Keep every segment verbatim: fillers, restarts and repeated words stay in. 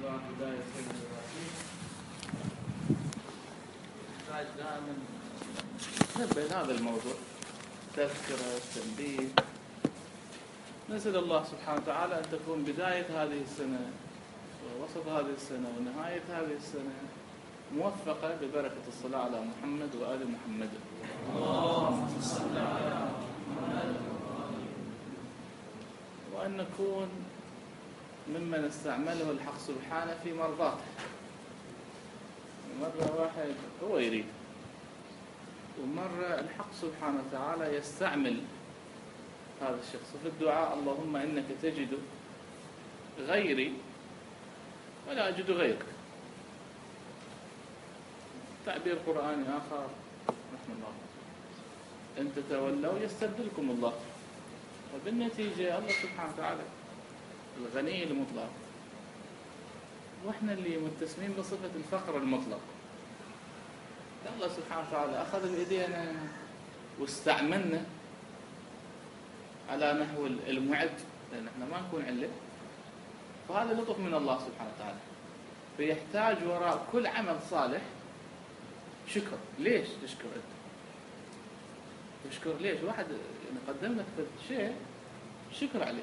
باب بداية علم الرحيم نحتاج دائما ننبه هذا الموضوع، تذكرة، تنبيه. نسأل الله سبحانه وتعالى أن تكون بداية هذه السنة ووسط هذه السنة ونهاية هذه السنة موفقة ببركة الصلاة على محمد وآل محمد. اللهم صل على محمد. وأن نكون ممن استعمله الحق سبحانه في مرضاته. مرة واحد هو يريد، ومرة الحق سبحانه وتعالى يستعمل هذا الشخص في الدعاء. اللهم إنك تجد غيري ولا أجد غيرك. تعبير قرآني آخر رحمه الله، إن تتولوا يستبدلكم الله. وبالنتيجة الله سبحانه وتعالى الغني المطلق، وإحنا اللي متسمين بصفة الفقر المطلق. الله سبحانه وتعالى أخذ بإيدينا واستعملنا على نحو المعد، لأن إحنا ما نكون علة. فهذا لطف من الله سبحانه وتعالى. فيحتاج وراء كل عمل صالح شكر. ليش تشكر أنت؟ تشكر ليش؟ واحد يقدم لك شيء شكر عليه.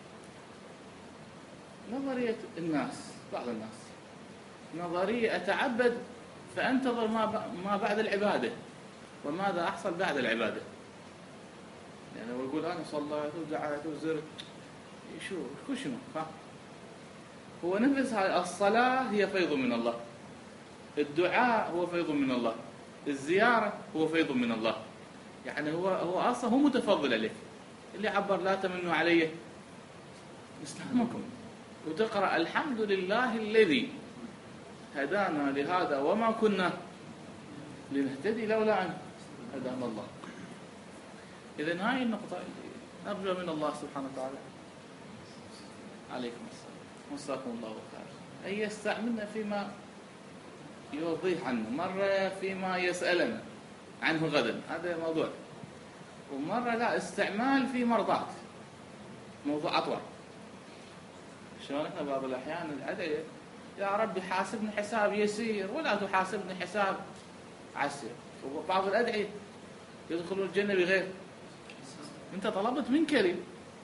نظرية الناس، بعض الناس نظرية أتعبد فأنتظر ما بعد العبادة وماذا أحصل بعد العبادة. يعني هو يقول أنا صليت ودعيت وزرت، شو كل شنو؟ هو نفس الصلاة هي فيض من الله، الدعاء هو فيض من الله، الزيارة هو فيض من الله. يعني هو هو أصلا هو متفضل عليك. اللي عبر لا تمنوا علي إسلامكم، وتقرأ الحمد لله الذي هدانا لهذا وما كنا لنهتدي لولا أن هدانا الله. إذن هاي النقطة نرجو من الله سبحانه وتعالى عليكم السلام وصاكم الله خير أن يستعملنا فيما يوضيح عنه، مرة فيما يسألنا عنه غدا، هذا موضوع، ومرة لا استعمال في مرضات، موضوع أطول. شلون احنا بعض الأحيان الأدعية يا رب حاسبني حساب يسير ولا تحاسبني حساب عسير. وبعض الأدعية يدخلون الجنة بغير، أنت طلبت من كريم.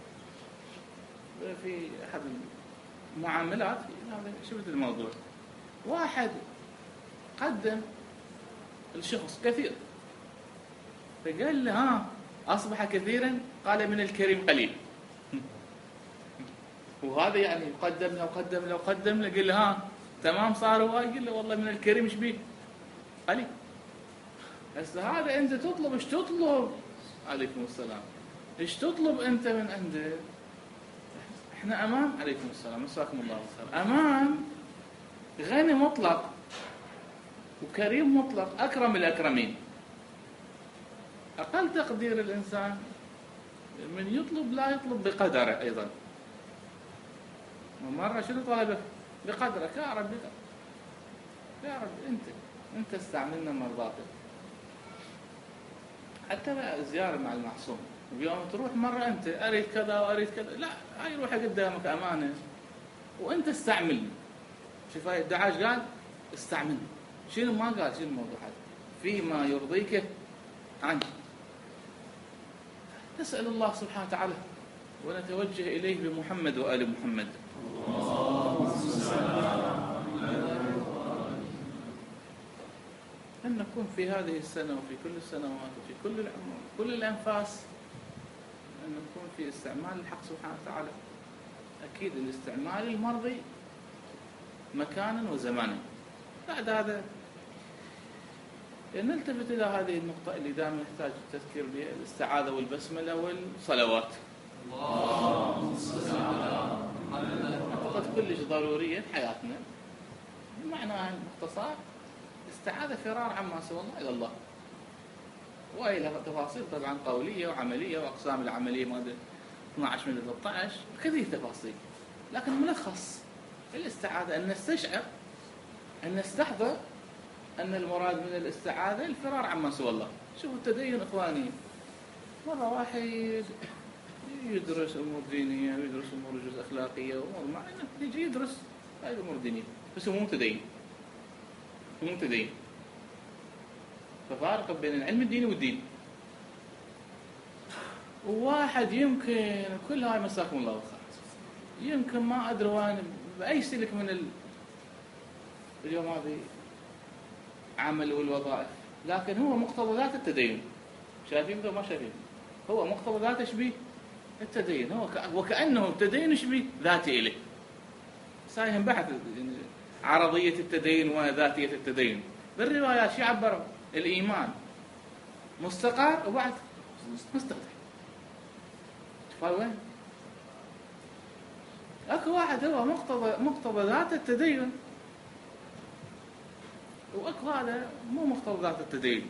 في أحد المعاملات شفت الموضوع، واحد قدم الشخص كثير، فقال له ها أصبح كثيرا، قال من الكريم قليل. وهذا يعني قدم له قدم له قدم له، قال له ها تمام صار هواي، قال له والله من الكريم ايش بيه قليل. هسه هذا انت تطلب ايش تطلب؟ عليكم السلام. ايش تطلب انت من عنده؟ احنا امام عليكم السلام مساكم الله بالخير، امام غني مطلق وكريم مطلق، اكرم الاكرمين. اقل تقدير الانسان من يطلب لا يطلب بقدره ايضا. ومرة شنو طلبه؟ بقدرك يا رب، يا رب انت انت استعملنا مرضاتك. حتى بقى زيارة مع المعصوم، ويوم تروح مرة انت اريد كذا واريد كذا، لا هاي روحها قدامك امانة وانت استعملني. شوف هاي الدعاش قال استعملني، شنو ما قال شنو الموضوع هذا؟ فيما يرضيك عنه. نسأل الله سبحانه وتعالى ونتوجه إليه بمحمد وآل محمد. أن نكون في هذه السنة وفي كل السنوات وفي كل العمر كل الأنفاس أن نكون في استعمال الحق سبحانه وتعالى. أكيد الاستعمال المرضي مكانا وزمانا. بعد هذا نلتفت إلى هذه النقطة اللي دائما نحتاج التذكير بها، الاستعاذة والبسملة والصلوات. اللهم صل على محمد. أعتقد كلش ضرورية في حياتنا. معناها باختصار استعاذة فرار عما سوى الله إلى الله. وهي لها تفاصيل طبعا قولية وعملية، وأقسام العملية مادة اثنا عشر من ثلاثة عشر كثير تفاصيل، لكن ملخص الاستعاذة أن نستشعر أن نستحضر أن المراد من الاستعاذة الفرار عما سوى الله. شوفوا التدين إخواني، مرة واحد يدرس أمور دينية ويدرس أمور جزء أخلاقية وأمور معينة، يجي يدرس هذه أمور دينية، بس هو مو متدين، مو متدين. ففارق بين العلم الديني والدين. وواحد يمكن كل هاي مساكم الله بالخير، يمكن ما أدري وين بأي سلك من ال... اليوم هذه عمل والوظائف، لكن هو مقتضيات التدين. شايفين ذا ما شايفين؟ هو مقتضيات ايش بيه؟ التدين. هو ك... وكأنه التدين ايش بيه؟ ذاتي إليه. سايهم بحث عرضية التدين وذاتية التدين. بالروايات شو عبروا؟ الإيمان مستقر وبعد مستقر. تفاهم وين؟ اكو واحد هو مقتضى مقتضى ذات التدين، واكو هذا مو مقتضى ذات التدين.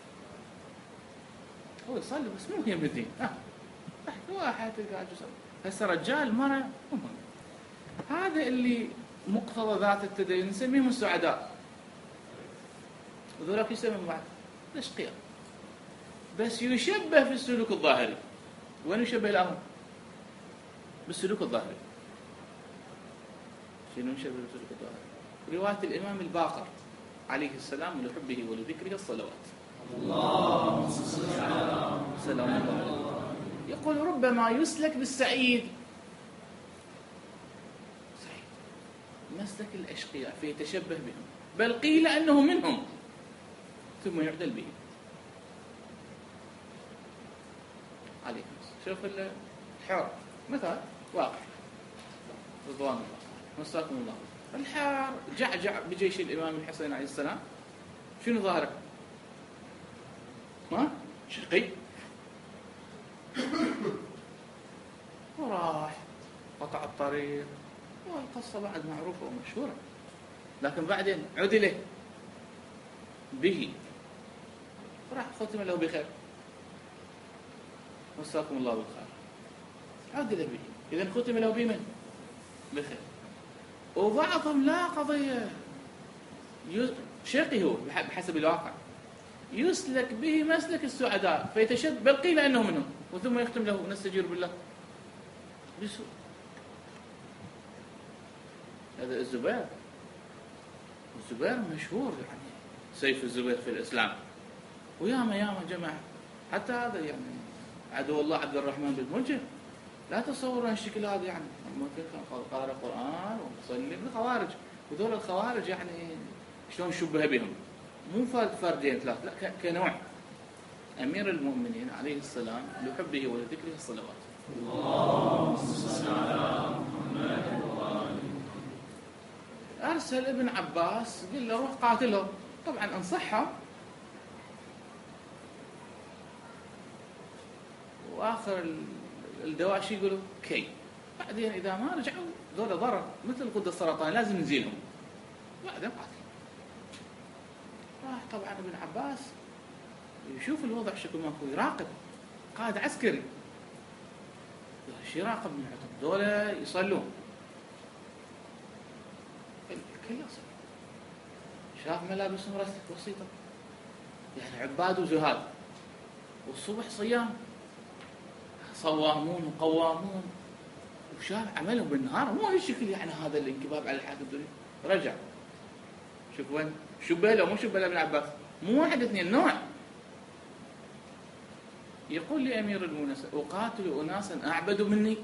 هو يصلي بس مو هي بالدين. اه واحد قاعد يصلي هسه رجال مرة مهم. هذا اللي مقتضى ذات التدين نسميهم السعداء، وذولاك يسمون بعد الاشقياء. بس يشبه في السلوك الظاهري. وين يشبه الامر؟ بالسلوك الظاهري. شنو يشبه بالسلوك الظاهري؟ رواية الإمام الباقر عليه السلام لحبه ولذكره الصلوات. اللهم صل على محمد. يقول ربما يسلك بالسعيد، سعيد مسلك الأشقياء فيتشبه بهم، بل قيل أنه منهم ثم يعدل بهم. عليكم شوف الحوار مثال واقع رضوان الله مساكم الله. الحار جعجع بجيش الإمام الحسين عليه السلام، شنو ظاهره؟ ما شقي، وراح قطع الطريق، والقصة بعد معروفة ومشهورة. لكن بعدين عدله به، راح ختم له بخير مساكم الله بالخير. عدل به، إذن ختم له بمن؟ بخير. وبعضهم لا قضية شقي، هو بحسب الواقع يسلك به مسلك السعداء فيتشد، بل قيل أنه منهم، وثم يختم له نستجير بالله بسوء. هذا الزبير، الزبير مشهور يعني سيف الزبير في الإسلام، وياما ياما جماعة. حتى هذا يعني عدو الله عبد الرحمن بن ملجم، لا تصوروا هالشكل هذا، يعني ممكن كان قارئ قرآن ومصلي بالخوارج. وذول الخوارج يعني شلون شبه بهم؟ مو فرد فردين ثلاث، لا كنوع. أمير المؤمنين عليه السلام لحبه ولذكره الصلوات. اللهم صل على محمد وآله. أرسل ابن عباس قال له روح قاتلهم. طبعا انصحهم، وآخر الدواشي يقولوا كي. بعدين إذا ما رجعوا ذولا ضرر مثل غدة السرطان لازم نزيلهم. بعدين قاتل. راح طبعا ابن عباس يشوف الوضع شكل ماكو، يراقب قائد عسكري. ايش يراقب من عندهم؟ ذولا يصلون، الكل يصل. شاف ملابسهم بسيطة، يعني عباد وزهاد، والصبح صيام، صوامون وقوامون، وشاف عملهم بالنهار مو هالشكل. يعني هذا الانكباب على الحاكم الدنيا. رجع شوف وين شبه له، مو شبه له ابن عباس، مو واحد اثنين، نوع. يقول لي أمير المؤمنين أقاتل أناسا أعبد مني،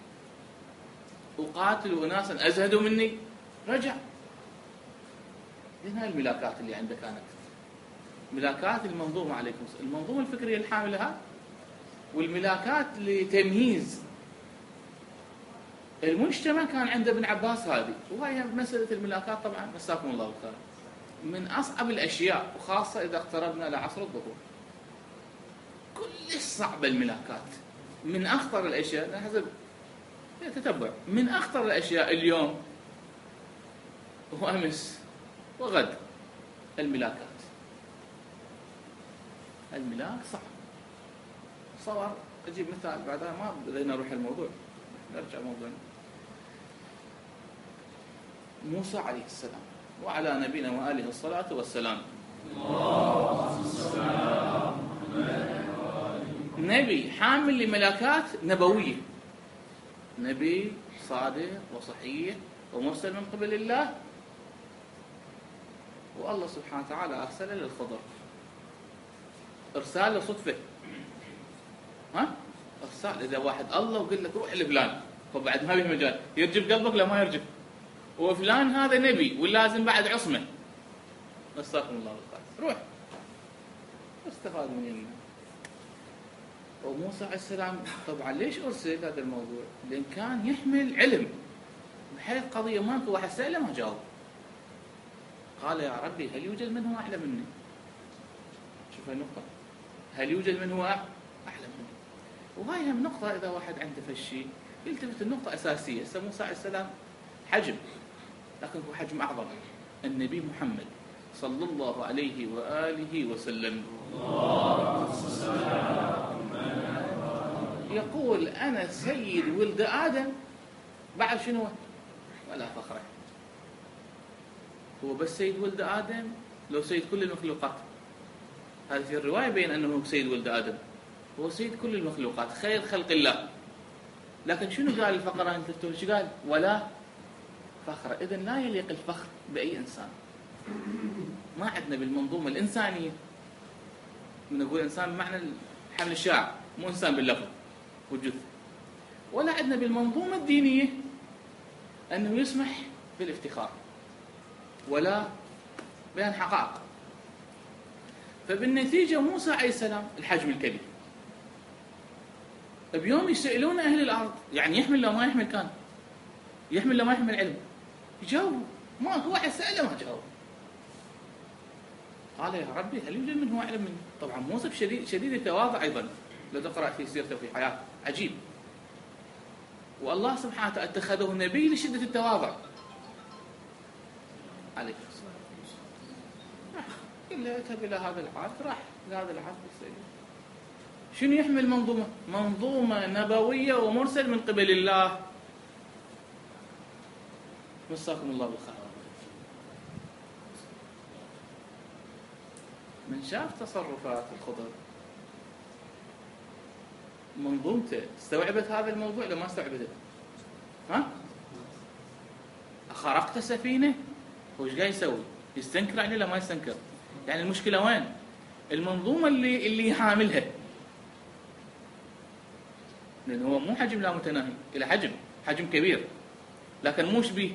أقاتل أناسا أزهد مني. رجع. هاي الملاكات اللي عنده كانت ملاكات المنظومة عليكم، المنظومة الفكرية الحاملة ها، والملاكات لتمييز المجتمع كان عند ابن عباس هذه. وهي مسألة الملاكات طبعا مساكم الله بالخير من أصعب الأشياء، وخاصة إذا اقتربنا لعصر الظهور. كل صعبة الملاكات، من أخطر الأشياء حسب تتبع، من أخطر الأشياء اليوم وأمس وغد الملاكات. الملاك صعب. صور أجيب مثال بعدها، ما بدينا نروح الموضوع، نرجع موضوعنا. موسى عليه السلام وعلى نبينا وآله الصلاة والسلام. نبي حامل لملاكات نبوية، نبي صادق وصحيح ومرسل من قبل الله، والله سبحانه وتعالى أرسل للخضر. إرسال صدفة، ها؟ إرسال. إذا واحد الله وقال لك روح لفلان، فبعد ما به مجال يرجف قلبك لا ما يرجف، وفلان هذا نبي ولازم بعد عصمة، نستغفر الله بالخير، روح استفاد من يمنا. وموسى عليه السلام طبعا ليش أرسل هذا الموضوع؟ لأن كان يحمل علم، بحيث قضية ماكو واحد سأله ما جاوب. قال يا ربي هل يوجد من هو أعلم مني؟ شوف النقطة، هل يوجد من هو أعلم مني؟ وهاي هم نقطة إذا واحد عنده فشي يلتفت النقطة أساسية. هسه موسى عليه السلام حجم، لكن هو حجم أعظم، النبي محمد صلى الله عليه وآله وسلم يقول أنا سيد ولد آدم بعد شنو؟ ولا فخره. هو بس سيد ولد آدم لو سيد كل المخلوقات؟ هذه في الرواية بين أنه سيد ولد آدم، هو سيد كل المخلوقات، خير خلق الله. لكن شنو قال الفقرة أنت تقول شو قال؟ ولا فخر. إذن لا يليق الفخر بأي إنسان. ما عندنا بالمنظومة الإنسانية، من نقول إنسان بمعنى حمل الشاعر، مو إنسان باللفظ والجثة، ولا عندنا بالمنظومة الدينية أنه يسمح بالافتخار ولا بيان حقائق. فبالنتيجة موسى عليه السلام الحجم الكبير، بيوم يسألون أهل الأرض يعني يحمل لو ما يحمل، كان يحمل لو ما يحمل علم، يجاوب ما هو واحد سأله ما جاوب. قال يا ربي هل يوجد من هو أعلم مني؟ طبعا موسى شديد شديد التواضع أيضا، لو تقرأ في سيرته في حياته عجيب. والله سبحانه وتعالى اتخذه نبي لشدة التواضع عليه الصلاة والسلام. إلا اذهب إلى هذا العهد، راح لهذا العهد السيد. شنو يحمل منظومة؟ منظومة نبوية ومرسل من قبل الله. مساكم الله بالخير. من شاف تصرفات الخضر منظومته استوعبت هذا الموضوع لو ما استوعبته؟ ها؟ خرقت سفينة، وش قاعد يسوي؟ يستنكر عليه لا ما يستنكر؟ يعني المشكلة وين؟ المنظومة اللي اللي حاملها، لأن هو مو حجم لا متناهي، إلى حجم حجم كبير، لكن مو شبيه،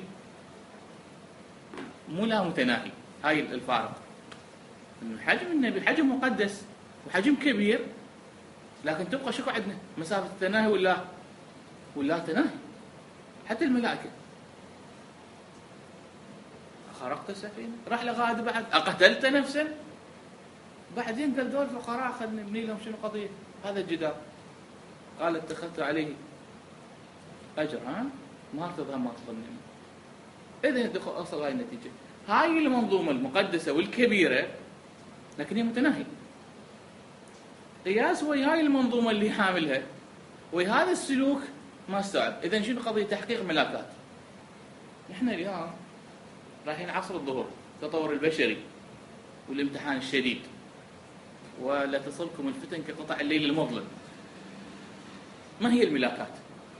مو لا متناهي. هاي الفارق. حجم النبي حجم مقدس وحجم كبير، لكن تبقى شكو عندنا مسافة التناهي ولا ولا تناهي. حتى الملائكة خرقت السفينة، راح لغاد بعد أقتلت نفسا، بعدين قال دول فقراء خلنا نبني لهم شنو قضية هذا الجدار. قال اتخذت عليه أجر، ها ما ارتضى ما تظنين. إذن أصل هاي النتيجة. هاي المنظومة المقدسة والكبيرة لكن هي متناهية. قياس ويا هاي المنظومة اللي حاملها ويا هذا السلوك ما استوعب. إذن شنو قضية تحقيق ملاكات؟ نحن اليوم رايحين عصر الظهور، التطور البشري والامتحان الشديد، ولا تصلكم الفتن كقطع الليل المظلم. ما هي الملاكات؟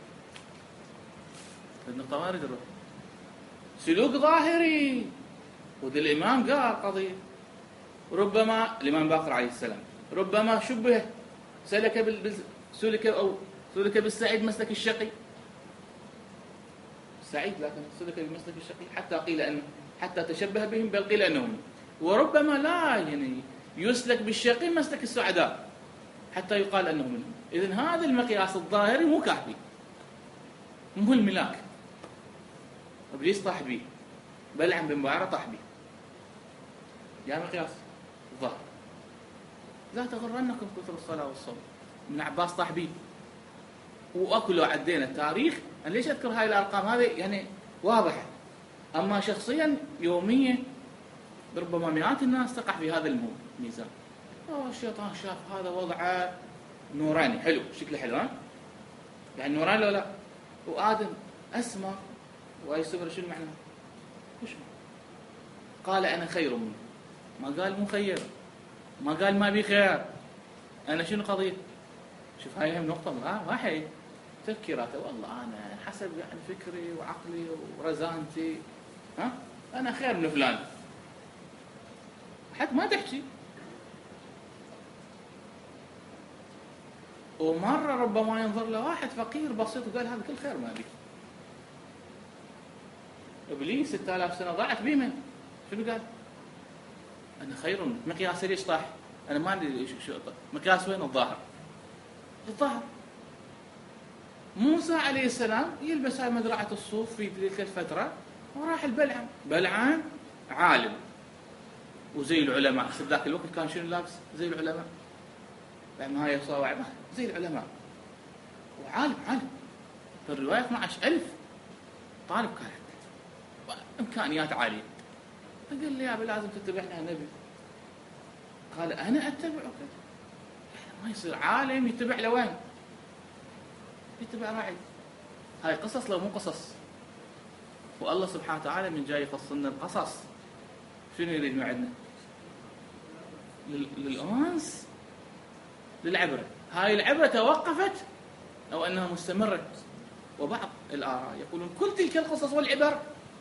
النقطة ما أريد أروح. سلوك ظاهري، وذا الإمام قال قضية، ربما الإمام باقر عليه السلام ربما شبه سلك بال سلك أو سلك بالسعيد مسلك الشقي، سعيد لكن سلك بمسلك الشقي، حتى قيل أن حتى تشبه بهم، بل قيل أنهم، وربما لا يعني يسلك بالشقي مسلك السعداء حتى يقال أنه منهم. إذن هذا المقياس الظاهري مو كافي، مو الملاك. إبليس طاح به، بلعم بن بعرة طاح به، يا مقياس الظاهر. لا تغرنكم كثر الصلاة والصوم. ابن عباس طاح به، وأكلوا عدينا التاريخ. أنا ليش أذكر هاي الأرقام هذه؟ يعني واضحة. أما شخصيا يوميا ربما مئات الناس تقع في هذا الميزان. أوه الشيطان شاف هذا وضعه نوراني حلو، شكله حلو، ها؟ يعني نوراني ولا لا؟ وآدم أسمى ويسمر، شو المعنى؟ وش معنى؟ قال أنا خير منه، ما قال مو خير، ما قال ما بي خير. أنا شنو قضية؟ شوف هاي هم نقطة، آه واحد تفكيراته، والله أنا حسب يعني فكري وعقلي ورزانتي ها أنا خير من فلان، حتى ما تحكي. ومرة ربما ينظر له واحد فقير بسيط وقال هذا كل خير ما بي. إبليس ستة آلاف سنة ضاعت بيه من شنو قال؟ أنا خير. مقياس ليش طاح؟ أنا ما أدري شو مقياس وين الظاهر. الظاهر موسى عليه السلام يلبس هاي مزرعة الصوف في تلك الفترة وراح البلعم. بلعم عالم وزي العلماء، في ذاك الوقت كان شنو لابس؟ زي العلماء، ما هي صواعب زي العلماء، وعالم عالم في الرواية اثنا عشر ألف طالب كانت وإمكانيات عالية. فقال لي يا أبي لازم تتبعنا النبي. قال أنا أتبعك. ما يصير عالم يتبع لوين؟ يتبع راعي. هاي قصص لو مو قصص. والله سبحانه وتعالى من جاي يفصلنا القصص شنو يريد من عندنا؟ للأنس، للعبرة. هاي العبرة توقفت أو أنها مستمرة. وبعض الآراء يقولون كل تلك القصص والعبر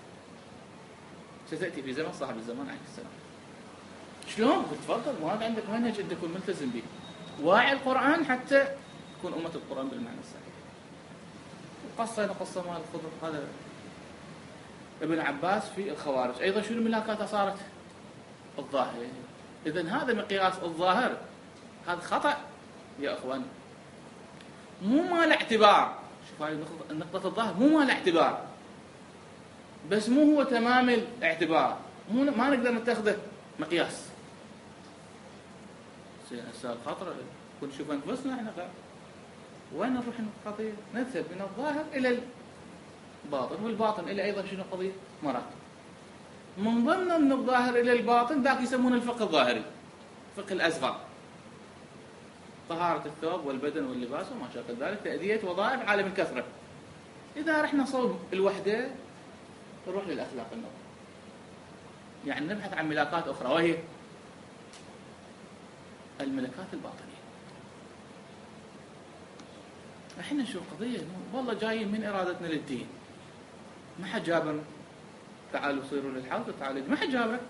ستأتي في زمن صاحب الزمان عليه السلام. شلون؟ تفضل، وهذا عندك منهج أن تكون ملتزم به، واعي القرآن حتى تكون أمة القرآن بالمعنى الصحيح. قصة قصة مال الخضر هذا ابن عباس في الخوارج. أيضا شنو ملاكاتها صارت؟ الظاهر. إذن هذا مقياس الظاهر، هذا خطأ يا أخوان، مو مال اعتبار. شوف هاي النقطة الظاهر مو مال اعتبار، بس مو هو تمام الاعتبار، مو ما نقدر نتخذه مقياس. هسه الخطر كل نشوف أنفسنا احنا وين نروح القضية؟ نذهب من الظاهر إلى الباطن، والباطن إلى أيضا شنو قضية؟ مراتب. من ضمن من الظاهر إلى الباطن ذاك يسمونه الفقه الظاهري، الفقه الأصغر، طهارة الثوب والبدن واللباس وما شابه ذلك، تأدية وظائف عالم الكثرة. إذا رحنا صوب الوحدة نروح للأخلاق النظر، يعني نبحث عن ملاكات أخرى وهي الملكات الباطنية. احنا شو القضية؟ والله جايين من إرادتنا للدين، ما حد جابنا تعالوا صيروا للحوض تعالوا، ما حد جابنا.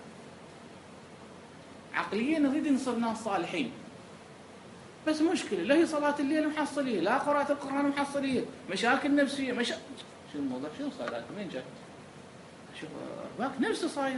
عقليا نريد نصير ناس صالحين، بس مشكلة لا هي صلاة الليل محصلية، لا قراءة القرآن محصلية، مشاكل نفسية. مشا... شو الموضوع؟ شو صار؟ وين جاي؟ شوف باك نفسه صاير.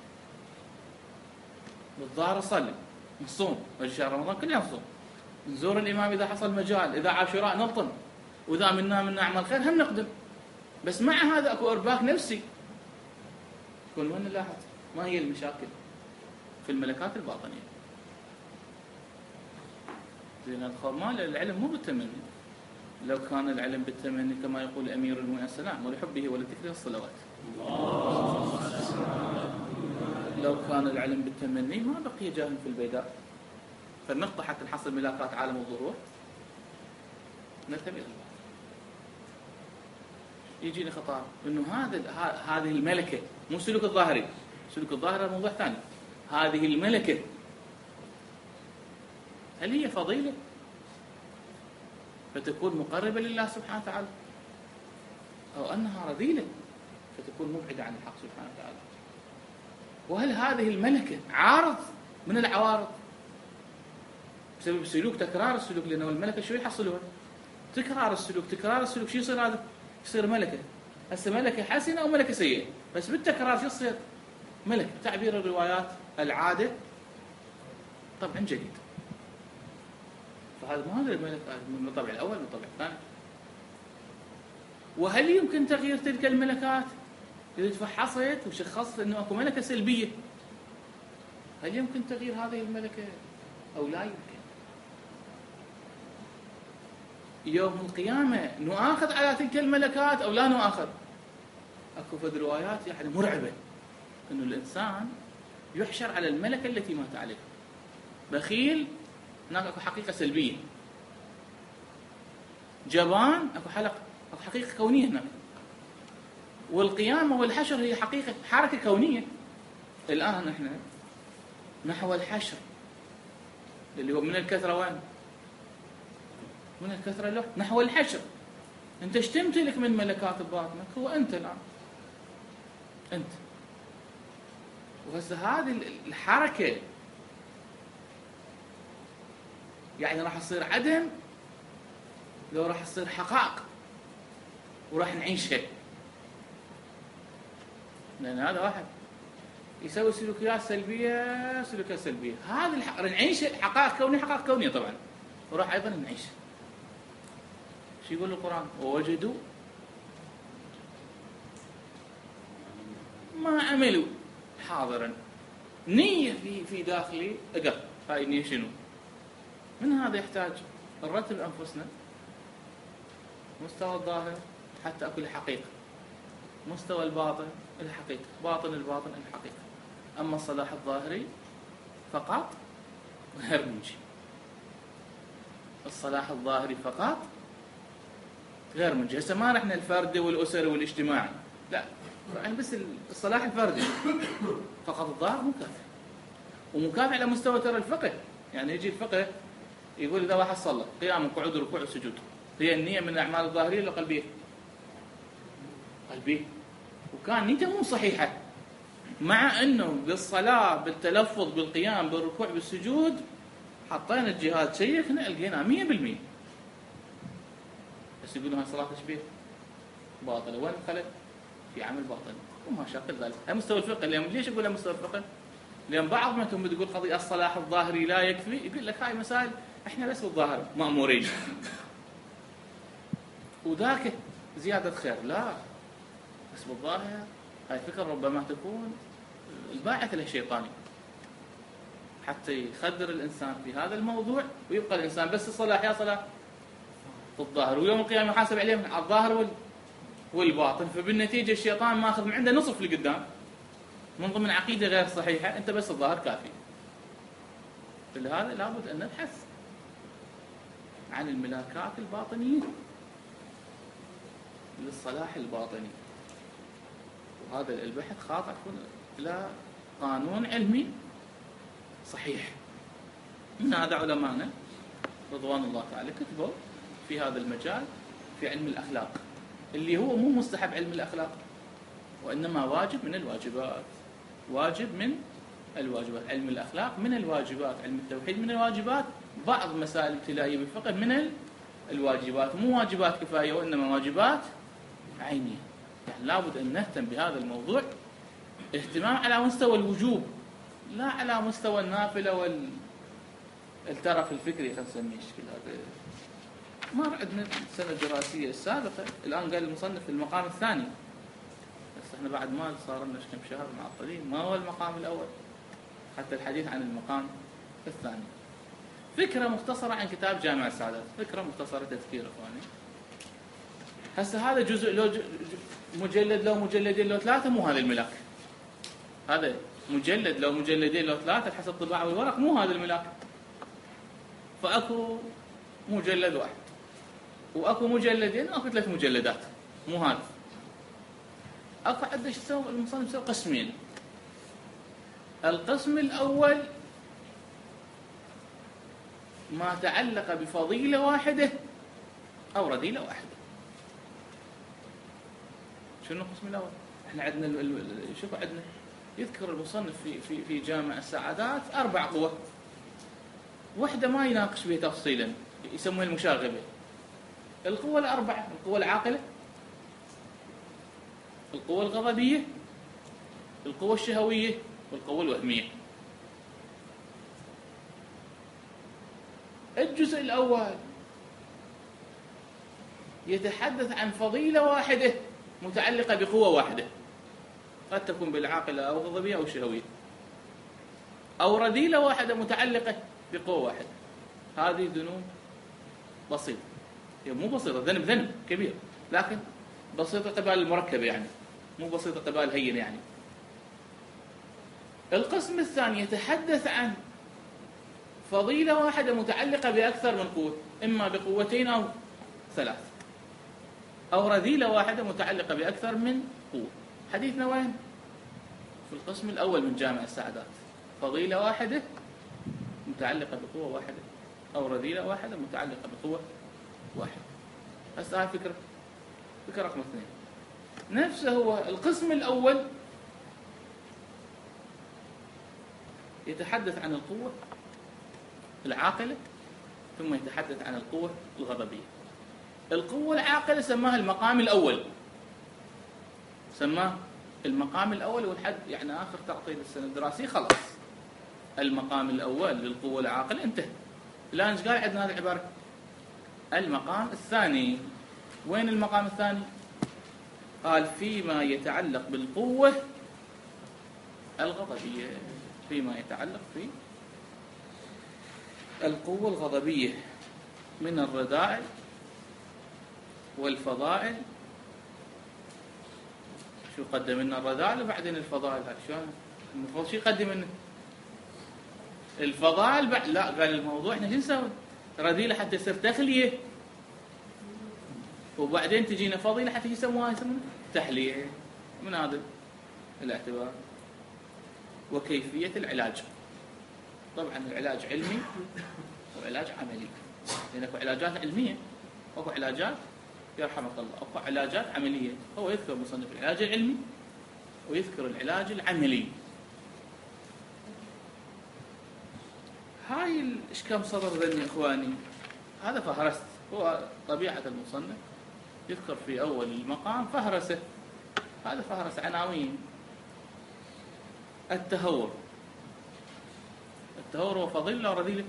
بالظاهر نصلي نصوم شهر رمضان كل يوم نصوم، نزور الإمام إذا حصل مجال، إذا عاشوراء نلطم، وإذا منا منا نعمل خير هم نقدم. بس مع هذا أكو إرباك نفسي. يكون وين نلاحظ؟ ما هي المشاكل؟ في الملكات الباطنية. زين الخرمان العلم مو بالتمني. لو كان العلم بالتمني كما يقول أمير المؤمنين السلام ولحبه ولذكره الصلوات، لو كان العلم بالتمني ما بقي جاهل في البيداء. فالنقطة حتى نحصل ملاكات عالم الظهور نلتمس الباطن. يجيني خطاب انه هذا هذه الملكة مو سلوك الظاهري، سلوك الظاهري موضوع ثاني. هذه الملكة هل هي فضيلة فتكون مقربة لله سبحانه وتعالى، أو أنها رذيلة فتكون مبعدة عن الحق سبحانه وتعالى؟ وهل هذه الملكة عارض من العوارض بسبب سلوك تكرار السلوك؟ لأنه الملكة شو يحصلون؟ تكرار السلوك، تكرار السلوك شو يصير؟ هذا يصير ملكة. هسه ملكة حسنة أو ملكة سيئة، بس بالتكرار شو يصير؟ ملكة. تعبير الروايات العادة طبعا جديد. فهذا ما هذا الملك من الطبع الأول من الطبع الثاني. وهل يمكن تغيير تلك الملكات؟ إذا تفحصت وشخصت أنه أكو ملكة سلبية، هل يمكن تغيير هذه الملكة أو لا يمكن؟ يوم القيامة نؤاخذ على تلك الملكات أو لا نؤاخذ؟ أكو فد روايات يعني مرعبة أنه الإنسان يحشر على الملكة التي مات عليها. بخيل هناك أكو حقيقة سلبية، جبان أكو حلقة أكو حقيقة كونية هناك، والقيامة والحشر هي حقيقة حركة كونية. الآن نحن نحو الحشر اللي هو من الكثرة وين؟ من الكثرة له نحو الحشر. أنت ايش تمتلك من ملكات بباطنك؟ هو أنت الآن، أنت. وهسه هذه الحركة يعني راح تصير عدم لو راح تصير حقائق وراح نعيشها. لأن هذا واحد يسوي سلوكيات سلبية سلوكيات سلبية، هذه الح... نعيش حقائق كونية حقائق كونية طبعا، وراح أيضا نعيش. شو يقول القرآن؟ ووجدوا ما عملوا حاضرا. نية في في داخلي أقر، هاي النية شنو؟ من هذا يحتاج نرتب أنفسنا مستوى الظاهر حتى أكل الحقيقة، مستوى الباطن الحقيقة، باطن الباطن الحقيقة. أما الصلاح الظاهري فقط غير منجي، الصلاح الظاهري فقط غير منجي. هسه ما رحنا الفردي والأسري والاجتماعي، لا، يعني بس الصلاح الفردي فقط الظاهر مو كافي، ومو كافي على مستوى ترى الفقه. يعني يجي الفقه يقول إذا واحد صلى قيام وقعود وركوع وسجود، هي النية من الأعمال الظاهرية ولا قلبية؟ قلبية. وكان نيته مو صحيحة، مع أنه بالصلاة بالتلفظ بالقيام بالركوع بالسجود حطينا الجهاد شيخنا لقينا مية بالمية، بس يقولون هاي صلاة تشبيه باطلة. وين الخلل؟ في عمل باطل وما شاكل ذلك. هاي مستوى الفقه. اليوم ليش أقول مستوى الفقه؟ لأن بعض ما تهم تقول قضية الصلاح الظاهري لا يكفي، يقول لك هاي مسائل احنا بس بالظاهر مأمورين، وذاك زيادة خير. لا، بس بالظاهر هاي فكرة ربما تكون الباعث له شيطاني حتى يخدر الإنسان في هذا الموضوع، ويبقى الإنسان بس الصلاح يا صلاح في الظاهر، ويوم القيامة يحاسب عليهم على الظاهر والباطن. فبالنتيجة الشيطان ماخذ من عنده نصف لقدام من ضمن عقيدة غير صحيحة، أنت بس الظاهر كافي. فلهذا لابد أن نبحث عن الملاكات الباطنية للصلاح الباطني، وهذا البحث خاضع إلى قانون علمي صحيح. من هذا علماءنا رضوان الله تعالى كتبوا في هذا المجال في علم الأخلاق، اللي هو مو مستحب علم الأخلاق، وإنما واجب من الواجبات. واجب من الواجبات. علم الأخلاق من الواجبات، علم التوحيد من الواجبات، بعض مسائل الابتلائية بالفقه من الواجبات، مو واجبات كفاية وإنما واجبات عينية. يعني لابد أن نهتم بهذا الموضوع اهتمام على مستوى الوجوب، لا على مستوى النافلة والترف الفكري. خلينا نسميه الشكل هذا. ما عندنا السنة الدراسية السابقة، الآن قال المصنف المقام الثاني، بس احنا بعد ما صار لنا كم شهر معطلين. ما هو المقام الأول حتى الحديث عن المقام الثاني؟ فكرة مختصرة عن كتاب جامع السعادات، فكرة مختصرة تذكير إخواني. هسه هذا جزء لو مجلد لو مجلدين لو ثلاثة مو هذا الملاك. هذا مجلد لو مجلدين لو ثلاثة حسب الطباعة والورق مو هذا الملاك. فأكو مجلد واحد وأكو مجلدين وأكو ثلاث مجلدات، مو هذا. أكو عدة سوى المصنف سوى قسمين. القسم الأول ما تعلق بفضيلة واحدة أو رذيلة واحدة. شنو القسم الأول؟ احنا عندنا ال... شوفوا عندنا يذكر المصنف في في في جامع السعادات أربع قوى، واحدة ما يناقش بها تفصيلا يسموها المشاغبة. القوة الأربعة: القوة العاقلة، القوة الغضبية، القوة الشهوية، والقوة الوهمية. الجزء الأول يتحدث عن فضيلة واحدة متعلقة بقوة واحدة، قد تكون بالعاقلة أو غضبية أو شهوية، أو رذيلة واحدة متعلقة بقوة واحدة. هذه ذنوب بسيطة، هي مو بسيطة، ذنب ذنب كبير، لكن بسيطة قبال المركبة، يعني مو بسيطة قبال الهين. يعني القسم الثاني يتحدث عن فضيلة واحدة متعلقة بأكثر من قوة، إما بقوتين أو ثلاث، أو رذيلة واحدة متعلقة بأكثر من قوة. حديثنا وين؟ في القسم الأول من جامع السعادات، فضيلة واحدة متعلقة بقوة واحدة، أو رذيلة واحدة متعلقة بقوة واحدة. هسه هاي فكرة فكرة رقم اثنين. نفسه هو القسم الأول يتحدث عن القوة العاقلة، ثم يتحدث عن القوة الغضبية. القوة العاقلة سماها المقام الأول، سماه المقام الأول، والحد يعني آخر تعطيل السنة الدراسية خلاص المقام الأول للقوة العاقلة انتهى. الآن ايش قال عندنا هذه العبارة؟ المقام الثاني. وين المقام الثاني؟ قال فيما يتعلق بالقوة الغضبية، فيما يتعلق في القوة الغضبية من الرذائل والفضائل. شو قدم لنا الرذائل وبعدين الفضائل؟ شلون المفروض شو يقدم لنا الفضائل بعد؟ لا، قال الموضوع احنا شو نسوي؟ رذيلة حتى تصير تخلية، وبعدين تجينا فضيلة حتى يسموها يسمونها تحلية. من هذا الاعتبار وكيفية العلاج. طبعا العلاج علمي وعلاج عملي، لأن اكو علاجات علمية واكو علاجات يرحمك الله اكو علاجات عملية. هو يذكر مصنف العلاج العلمي ويذكر العلاج العملي. هاي ايش كم صدر ذني اخواني؟ هذا فهرست، هو طبيعة المصنف يذكر في اول المقام فهرسه. هذا فهرس عناوين. التهور، التهور هو فضيلة ورذيلة؟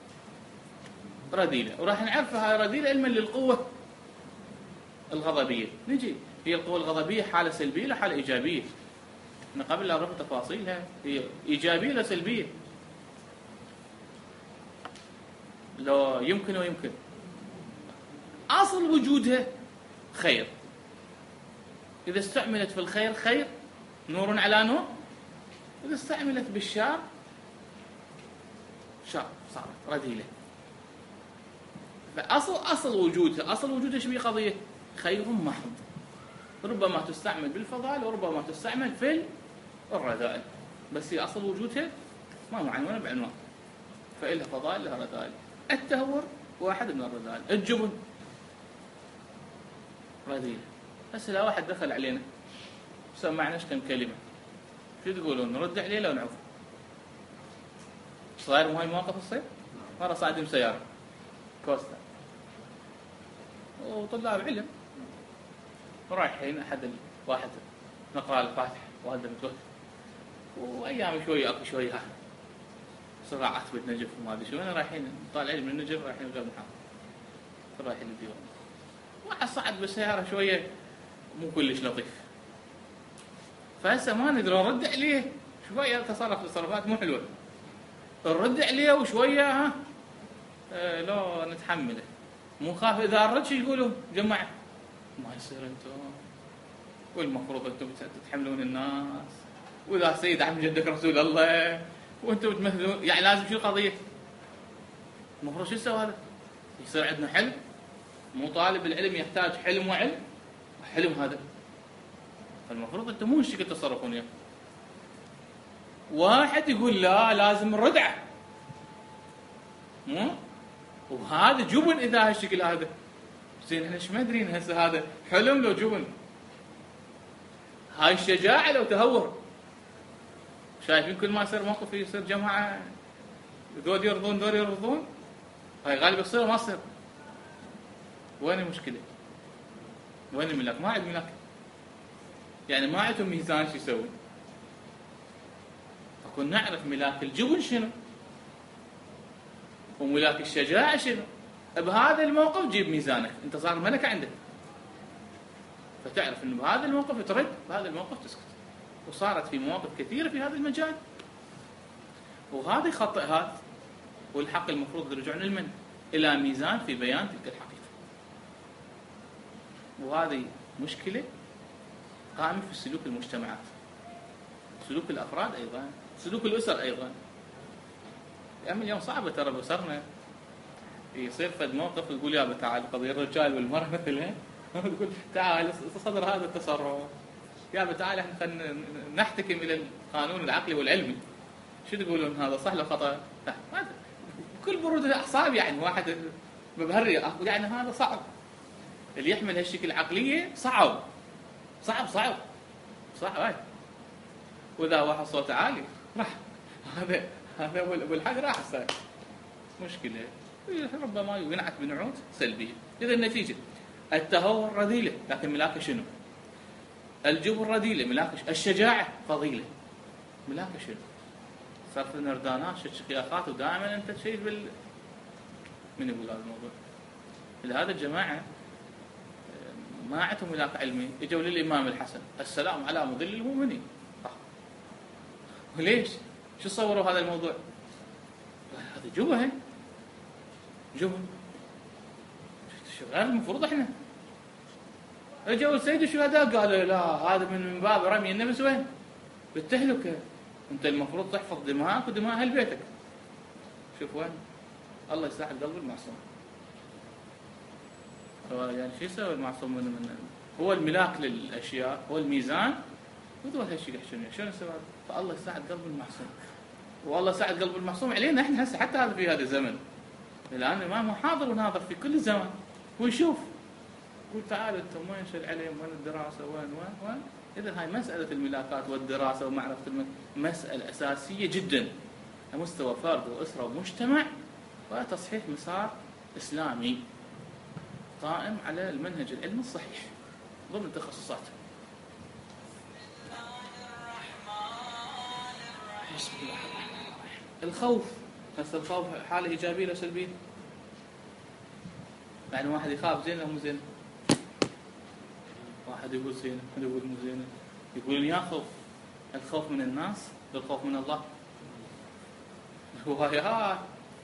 رذيلة، وراح نعرفها هاي رذيلة علما للقوة الغضبية. نجي هي القوة الغضبية حالة سلبية لا حالة إيجابية؟ من قبل لا نعرف تفاصيلها، هي إيجابية لا سلبية؟ لو يمكن ويمكن. أصل وجودها خير، إذا استعملت في الخير خير، نور على نور. إذا استعملت بالشر شر، صارت رذيلة. فأصل أصل وجودها أصل وجودها إيش بيه قضية؟ خير محض. ربما تستعمل بالفضائل وربما تستعمل في الرذائل، بس هي أصل وجودها ما معنونه بعنوان، فإلها فضائل لها رذائل. التهور واحد من الرذائل. الجبن رذيلة. هسه لا واحد دخل علينا سمعناش كم كلمة، شو تقولون؟ نرد عليه لو نعوف؟ صاير مو هاي مواقف تصير؟ مرة صاعدين بسيارة كوستا وطلاب علم رايحين أحد الواحد نقرأ الفاتحة وهذا متوتر، وأيام شوية أكو شوية ها صراع عتبة نجف وما أدري شو، أنا رايحين طالعين من النجف رايحين غير محافظ، رايحين الديوان. واحد صعد بالسيارة شوية مو كلش لطيف، فهسه ما نقدر نرد عليه، شوية تصرف تصرفات مو حلوة، نرد عليه وشوية ها أه لو نتحمله، مو خاف إذا ردش يقولوا جماعة ما يصير أنتم، والمفروض أنتم تتحملون الناس، وإذا سيد عم جدك رسول الله وأنتم تمثلون، يعني لازم شو القضية؟ المفروض شو يسوي هذا؟ يصير عندنا حلم، مو طالب العلم يحتاج حلم وعلم، حلم هذا، فالمفروض أنتم مو هالشكل تصرفون وياه. واحد يقول لا لازم الردعة، مو وهذا جبن إذا هالشكل هذا. زين احنا ايش مدرين هسه هذا حلم لو جبن؟ هاي الشجاعة لو تهور. شايفين كل ما يصير موقف يصير جماعة دول يرضون دول يرضون، هاي غالب يصير ما يصير. وين المشكلة؟ وين الملاك؟ ما عند ملاك، يعني ما عندهم ميزان شو يسوي. فكنا نعرف ملاك الجبن شنو وملاك الشجاعة شنو. بهذا الموقف جيب ميزانك، انت صار ملكة عندك، فتعرف انه بهذا الموقف ترد، بهذا الموقف تسكت. وصارت في مواقف كثيرة في هذا المجال، وهذه خطئات، والحق المفروض يرجعون المن الى ميزان في بيان تلك الحقيقة. وهذه مشكلة قائمة في سلوك المجتمعات، سلوك الافراد ايضا، سلوك الاسر ايضا. يعني اليوم صعبة ترى بأسرنا يصير فد موقف يقول يابا تعال قضية الرجال والمرأة مثلها، تقول تعال صدر هذا التصرف، يابا تعال احنا خلينا نحتكم الى القانون العقلي والعلمي. شو تقولون هذا صح لو خطأ؟ كل برود الاعصاب، يعني واحد ببهري يعني هذا صعب. اللي يحمل هالشكل عقلية صعب صعب صعب صعب هاي. وإذا واحد صوته عالي راح هذا هذا والحق راح صار مشكلة، ربما ينعت بنعوت سلبية. إذا النتيجة التهور رذيلة لكن ملاكه شنو؟ الجبن رذيلة ملاكه. الشجاعة فضيلة ملاكه شنو؟ صرف النردانات شخياخات ودائما أنت تشيل بال من يقول هذا الموضوع. لهذا الجماعة ما عندهم ملاك علمي، اجوا للإمام الحسن السلام على مضل المؤمنين. وليش؟ شو صوروا هذا الموضوع؟ هذا جبن جبن شغال المفروض احنا. اجوا سيد الشهداء قالوا لا هذا من باب رمي النفس وين؟ بالتهلكة. انت المفروض تحفظ دماءك ودماء اهل بيتك. شوف وين؟ الله يساعد قلب المعصوم. هو يعني شو يسوي المعصوم من, من هو الملاك للاشياء، هو الميزان، وذول هالشيء يحشون شلون يسوي؟ فالله يساعد قلب المعصوم، والله يساعد قلب المعصوم علينا احنا هسه حتى هذا في هذا الزمن، لان الامام حاضر وناظر في كل الزمن ويشوف. يقول تعالوا انتم وين شو العلم وين الدراسه وين وين وين. اذا هاي مساله الملاكات والدراسه ومعرفه المن... مساله اساسيه جدا على مستوى فرد واسره ومجتمع، وتصحيح مسار اسلامي قائم على المنهج العلمي الصحيح ضمن تخصصاته. بسم الله الرحمن الرحيم. الخوف، هسه الخوف حاله ايجابيه ولا سلبيه؟ يعني واحد يخاف زين او مو زين؟ واحد يقول زين، واحد يقول مو زين. يقولون يا خوف، الخوف من الناس والخوف من الله. روايات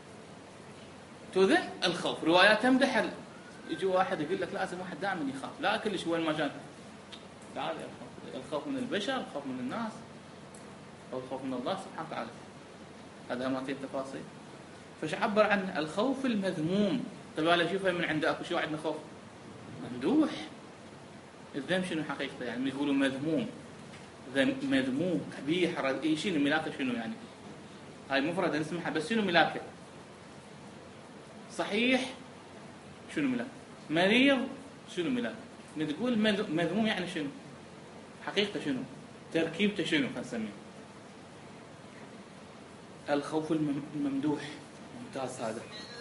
تذل الخوف، روايات تمدح. يجي واحد يقول لك لازم واحد دائما يخاف، لا كلش وين ما كان. لا الخوف من البشر، الخوف من الناس، او الخوف من الله سبحانه وتعالى. هذا ما فيه تفاصيل. فش عبر عن الخوف المذموم. طيب انا شوفها من عند اكو شو عندنا خوف ممدوح. الذم شنو حقيقته؟ يعني يقولوا مذموم، ذم مذموم قبيح اي شيء. ملاكه شنو يعني؟ هاي مفردة نسمعها بس شنو ملاكه؟ صحيح شنو ملاك؟ مريض شنو ملاك؟ تقول مذموم يعني شنو؟ حقيقته شنو؟ تركيبته شنو خلينا نسميه؟ الخوف الممدوح ممتاز هذا،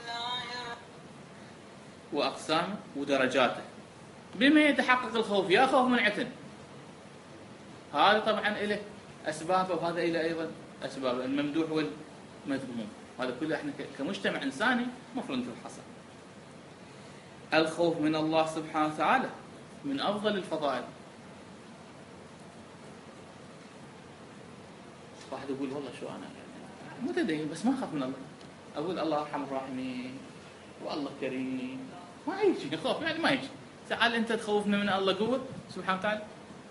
وأقسامه ودرجاته. بما يتحقق الخوف؟ يا خوف منعتن، هذا طبعا له أسبابه وهذا له أيضا أسباب. الممدوح والمذموم هذا كله احنا كمجتمع إنساني مفروض نتحصل. الخوف من الله سبحانه وتعالى من أفضل الفضائل. واحد يقول والله شو أنا متدين بس ما أخاف من الله. أقول الله أرحم الراحمين والله كريم، ما يجي خوف يعني ما يجي. تعال أنت تخوفنا من الله قوة سبحانه وتعالى.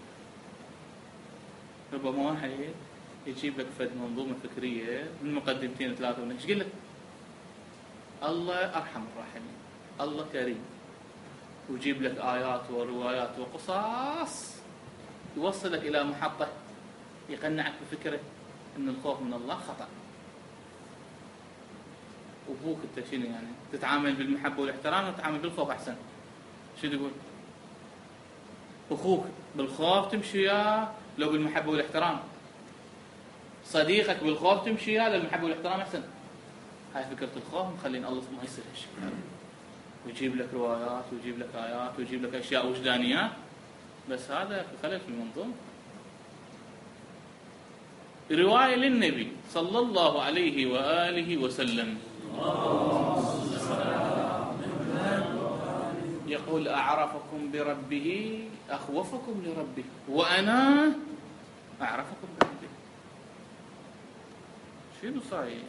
ربما واحد يجيب لك فد منظومة فكرية من مقدمتين ثلاثة ونحش يقول لك الله أرحم الراحمين، الله كريم، ويجيب لك آيات وروايات وقصص يوصلك إلى محطة يقنعك بفكرة أن الخوف من الله خطأ. وابوك انت شنو يعني؟ تتعامل بالمحبه والاحترام وتتعامل بالخوف احسن. شو تقول؟ اخوك بالخوف تمشي وياه لو بالمحبه والاحترام. صديقك بالخوف تمشي وياه لو بالمحبه والاحترام احسن. هاي فكره الخوف مخلين الله ما يصير هالشيء. ويجيب لك روايات ويجيب لك ايات ويجيب لك اشياء وجدانيات، بس هذا خلل في المنظومه. روايه للنبي صلى الله عليه واله وسلم يقول أعرفكم بربه أخوفكم لربه وأنا أعرفكم بربه. شنو صاير؟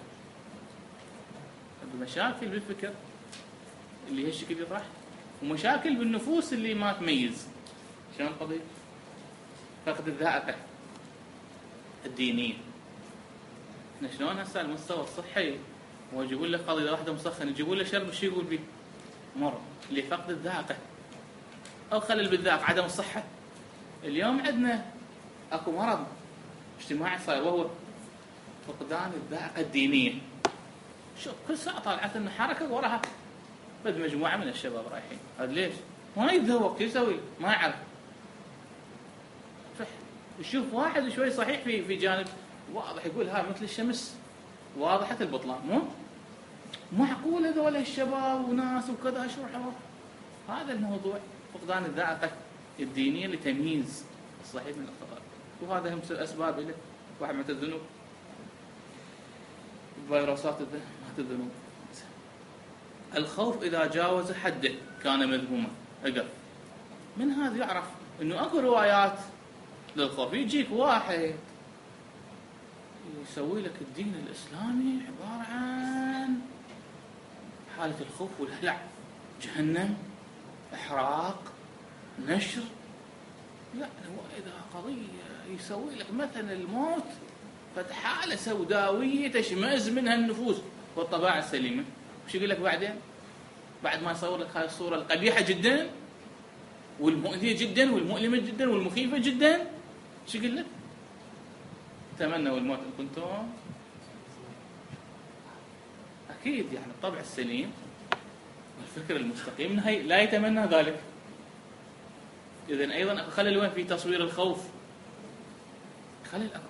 مشاكل بالفكر اللي هالشكل يطرح، ومشاكل بالنفوس اللي ما تميز. شلون القضية؟ فقد الذائقة الدينية. احنا شلون هسه على المستوى الصحي ويجيبون لك قضية واحدة مسخن يجيبون له شرب شو يقول بيه؟ مرض اللي فقد الذائقة أو خلل بالذائقة، عدم الصحة. اليوم عندنا أكو مرض اجتماعي صاير وهو فقدان الذائقة الدينية. شوف كل ساعة طالعت لنا حركة وراها بد مجموعة من الشباب رايحين. هذا ليش؟ ما يتذوق، شو يسوي؟ ما يعرف. صح، يشوف واحد شوي صحيح في في جانب واضح، يقول ها مثل الشمس واضحة البطلان، مو معقول هذول الشباب وناس وكذا شو حوار. هذا الموضوع، فقدان الذائقة الدينية لتمييز الصحيح من الخطأ، وهذا هم الأسباب له. واحد من الذنوب، فيروسات الذنوب. الخوف إذا جاوز حده كان مذموما. أقف من هذا يعرف إنه أكو روايات للخوف. يجيك واحد يسوي لك الدين الإسلامي عبارة عن حالة الخوف والهلع، جهنم، إحراق، نشر. لا، هو إذا قضية يسوي لك مثلا الموت فتحالة سوداوية تشمئز منها النفوس والطباع السليمة. وش يقول لك بعدين؟ بعد ما يصور لك هذه الصورة القبيحة جدا والمؤذية جدا والمؤلمة جدا والمخيفة جدا، شو يقول لك؟ تمنوا الموت إن كنتم. أكيد يعني الطبع السليم والفكر المستقيم لا يتمنى ذلك. إذن أيضا خلل وين في تصوير الخوف؟ خلل أكو.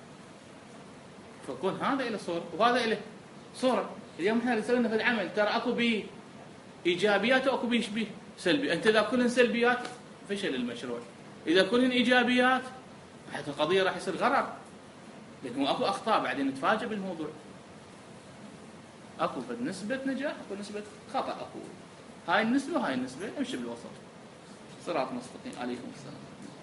فكون هذا إلى صورة وهذا إلى صورة. اليوم احنا نسوي في العمل ترى أكو بيه إيجابيات وأكو بيه بيه سلبي. أنت إذا كلن سلبيات فشل المشروع، إذا كلن إيجابيات حتى القضية راح يصير غرر، لأنه أكو أخطاء بعدين نتفاجئ بالموضوع. أكو نسبة نجاح أكو نسبة خطأ، أكو هاي النسبة وهاي النسبة، امشي بالوسط. صراط مستقيم. عليكم السلام.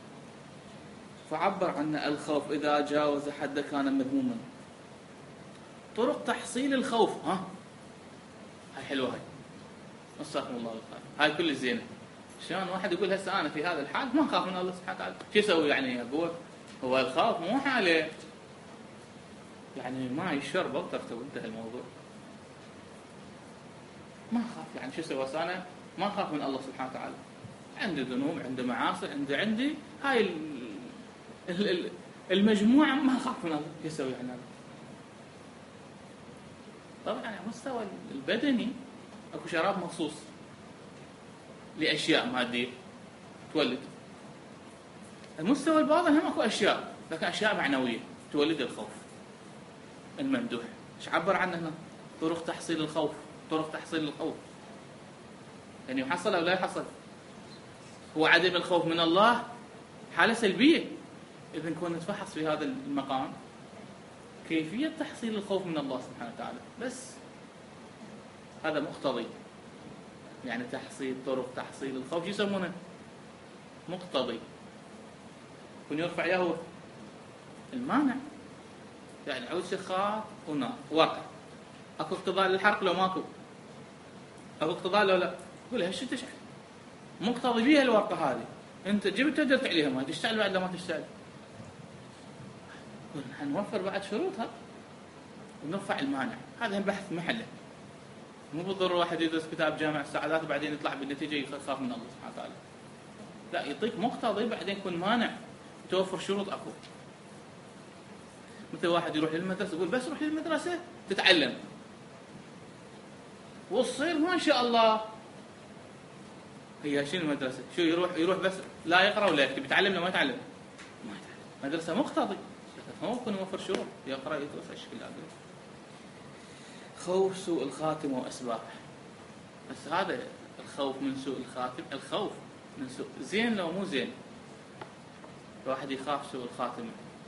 فعبر عن الخوف إذا جاوز حد كان مذموما. طرق تحصيل الخوف، ها هاي حلوة، هاي نستغفر الله الخير، هاي كل زينة. شلون واحد يقول هسه أنا في هذا الحال ما أخاف من الله سبحانه وتعالى، شو يسوي يعني؟ أقول هو الخوف مو حاله يعني معي الشربة وترتب انتهى الموضوع. ما أخاف يعني شو أسوي؟ أنا ما أخاف من الله سبحانه وتعالى، عندي ذنوب، عندي معاصي، عندي عندي هاي المجموعة، ما أخاف من الله. يسوي يعني هذا؟ طبعا على مستوى البدني أكو شراب مخصوص لأشياء مادية تولد. المستوى الباطن هم أكو أشياء، لكن أشياء معنوية تولد الخوف الممدوح. إيش عبر عنه هنا؟ طرق تحصيل الخوف. طرق تحصيل الخوف يعني يحصل أو لا يحصل؟ هو عدم الخوف من الله حالة سلبية. إذا كنا نتفحص في هذا المقام كيفية تحصيل الخوف من الله سبحانه وتعالى، بس هذا مقتضي. يعني تحصيل طرق تحصيل الخوف يسمونه مقتضي. كن يرفع يهو المانع، يعني عود شخاط ونار واقع. اكو اقتضاء للحرق لو ماكو؟ اكو اقتضاء لو لا؟ قول هالشيء انت شايف مقتضي بيها الورقه هذه، انت جبت تقدر عليها ما تشتغل بعد ما تشتغل. حنوفر بعد شروطها ونرفع المانع. هذا بحث محله، مو بالضروره واحد يدرس كتاب جامع السعادات وبعدين يطلع بالنتيجه يخاف من الله سبحانه وتعالى. لا، يعطيك مقتضي بعدين يكون مانع، توفر شروط اكو. مثل واحد يروح للمدرسه يقول بس روح للمدرسه تتعلم وتصير ما شاء الله. هي شنو المدرسه؟ شو يروح يروح بس لا يقرا ولا يكتب، يتعلم ولا ما يتعلم؟ ما يتعلم. مدرسه مقتضي، لكن هو يكون موفر شروط، يقرا يدرس الشكل هذا. خوف سوء الخاتمه واسبابه. بس هذا الخوف من سوء الخاتمه، الخوف من سوء زين لو مو زين. الواحد يخاف سوء الخاتمه،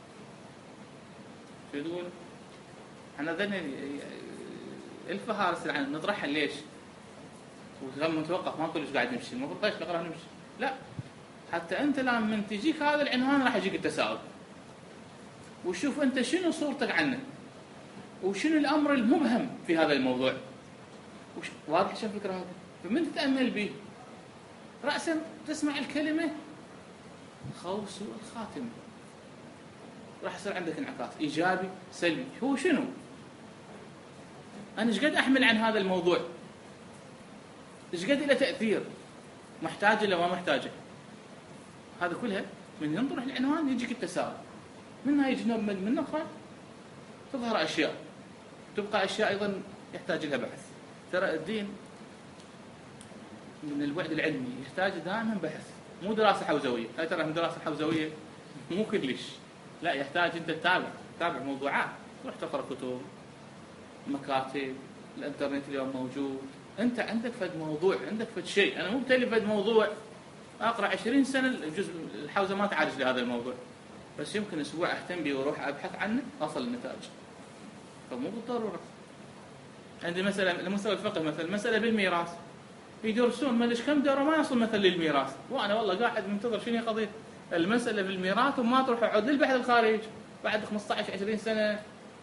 شو تقول؟ احنا ذني الفهارس اللي عندنا نطرحها ليش؟ ولما نتوقف ما نقول ايش قاعد نمشي، المفروض ايش نقرا نمشي؟ لا، حتى انت لما تجيك هذا العنوان راح يجيك التساؤل، وشوف انت شنو صورتك عنه، وشنو الامر المبهم في هذا الموضوع. وش... واضح شو الفكره هذه؟ فمن تتامل به راسا تسمع الكلمه خوف سوء الخاتمه، راح يصير عندك انعكاس ايجابي سلبي. هو شنو؟ انا ايش قد احمل عن هذا الموضوع؟ ايش قد له تاثير؟ محتاجه ولا ما محتاجه؟ هذا كلها من ينطرح العنوان يجيك التساؤل، منها يجنب من من اخرى تظهر اشياء، تبقى اشياء ايضا يحتاج لها بحث. ترى الدين من البعد العلمي يحتاج دائما بحث، مو دراسة حوزوية. هاي ترى من دراسة حوزوية مو كلش، لا يحتاج أنت تتابع تتابع موضوعات، تروح تقرأ كتب، مكاتب، الانترنت اليوم موجود. أنت عندك فد موضوع، عندك فد شيء. أنا مو بتالي فد موضوع أقرأ عشرين سنة الجزء الحوزة ما تعالج لهذا الموضوع، بس يمكن أسبوع أهتم به وأروح أبحث عنه أصل النتائج. فمو بالضرورة. عندي مثلا لمستوى الفقه مثلا مسألة بالميراث يدرسون مالش كم دورة ما يصل مثلا للميراث، وأنا والله قاعد منتظر شنو قضية المسألة بالميراث وما تروح أعود للبحث الخارج بعد خمسة عشر عشرين سنة.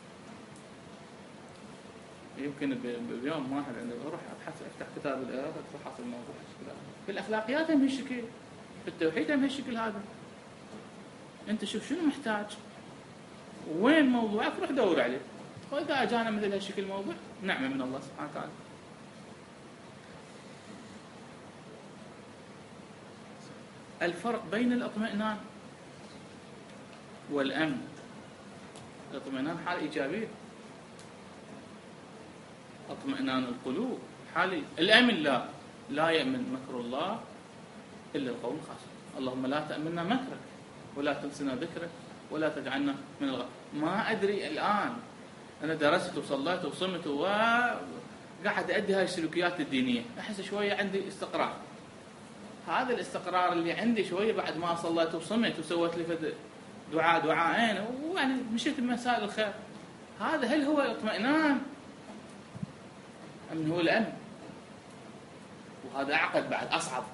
يمكن بيوم واحد عندي أروح أبحث أفتح كتاب الآيات أدخل حاصل الموضوع. في الأخلاقيات هم هالشكل، في التوحيد هم هالشكل. هذا أنت شوف شنو محتاج وين موضوعك روح دور عليه، وإذا أجانا مثل هالشكل موضوع نعمة من الله سبحانه وتعالى. الفرق بين الاطمئنان والأمن. الاطمئنان حالة إيجابية، اطمئنان القلوب حالة. الأمن لا لا يأمن مكر الله إلا القوم الخاسرون. اللهم لا تأمننا مكرك ولا تنسنا ذكرك ولا تجعلنا من الغافلين. ما أدري الآن أنا درست وصليت وصمت وقاعد أدي هاي السلوكيات الدينية، أحس شوية عندي استقرار. هذا الاستقرار اللي عندي شوية بعد ما صليت وصمت وسويت لي دعاء دعاءين ويعني مشيت بمسائل الخير، هذا هل هو اطمئنان أم هو الأمن؟ وهذا أعقد بعد أصعب.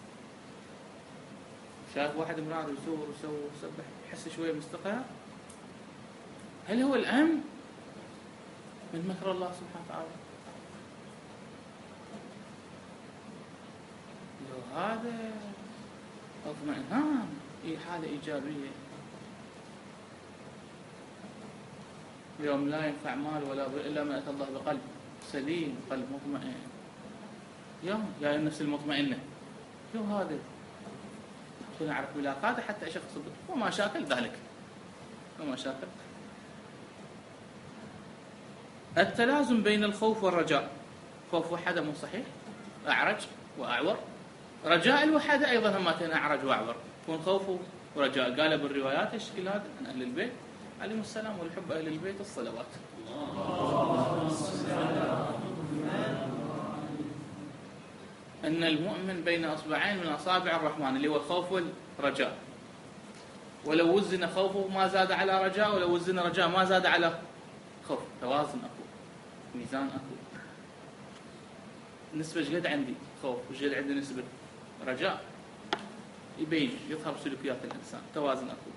شاف واحد مرار يسور ويسوي ويسبح يحس شوية مستقر، هل هو الأمن من مكر الله سبحانه وتعالى؟ لو هذا اطمئنان هي حالة إيجابية. اليوم لا ينفع مال ولا إلا ما أتى الله بقلب سليم، قلب مطمئن. يوم يا النفس المطمئنة شو هذا؟ خلينا نعرف ملاقاته حتى أشخص وما شاكل ذلك وما شاكل. التلازم بين الخوف والرجاء. خوف وحده مو صحيح، أعرج وأعور. رجاء الوحده أيضا همتين أعرج وأعور. يكون خوف ورجاء. قال بالروايات الشكل هذا عن أهل البيت عليهم السلام والحب أهل البيت الصلوات. أن المؤمن بين أصبعين من أصابع الرحمن اللي هو الخوف والرجاء. ولو وزن خوفه ما زاد على رجاء، ولو وزن رجاء ما زاد على خوف. توازن أكو، ميزان أكو. نسبة جد عندي خوف وجد عندي نسبة رجاء، يبين يظهر سلوكيات الإنسان. توازن أكو.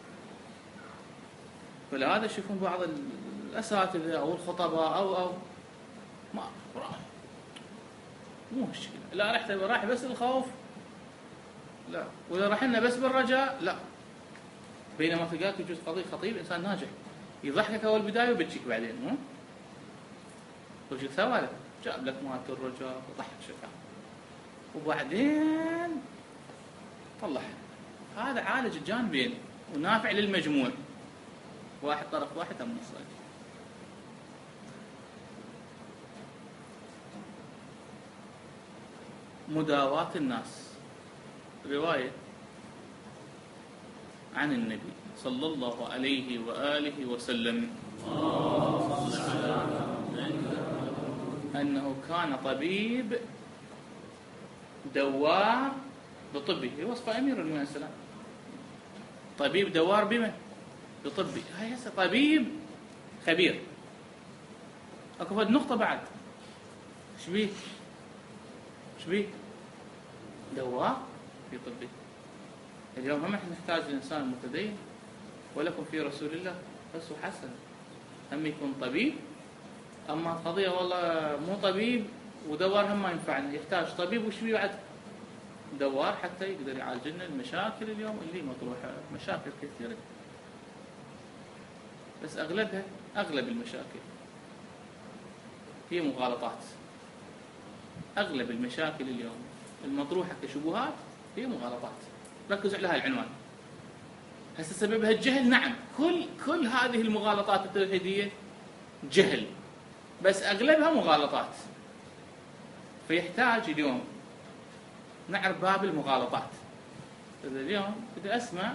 فلهذا تشوفون بعض الأساتذة أو الخطباء أو أو ما راح مو هالشكل. لا رحت راح بس الخوف لا، وإذا راح لنا بس بالرجاء لا. بينما تلقاك يجوز قضية خطيب إنسان ناجح يضحكك أول بداية وبتشيك بعدين، مو وش سوى لك؟ جاب لك مالت الرجاء وضحك شكا وبعدين طلع. هذا عالج الجانبين ونافع للمجموع. واحد طرف واحد من الصيد. مداواة الناس. رواية عن النبي صلى الله عليه وآله وسلم أنه كان طبيب دوار بطبه. وصف أمير المؤمنين السلام طبيب دوار بما بطبه. هاي هسه طبيب خبير. اكو فد نقطة بعد شبيه شبيه دوار في طبه. اليوم هم احنا نحتاج الإنسان المتدين ولكم في رسول الله بس وحسن هم يكون طبيب. أما القضية والله مو طبيب ودوار هم ما ينفعنا، يحتاج طبيب وشبيه بعد دوار حتى يقدر يعالج لنا المشاكل اليوم اللي مطروحة. مشاكل كثيرة بس أغلبها أغلب المشاكل هي مغالطات. أغلب المشاكل اليوم المطروحة كشبهات هي مغالطات. ركزوا على هالعنوان. هسه سببها الجهل. نعم كل كل هذه المغالطات التوحيدية جهل، بس أغلبها مغالطات. فيحتاج اليوم نعرف باب المغالطات. اليوم بدي اسمع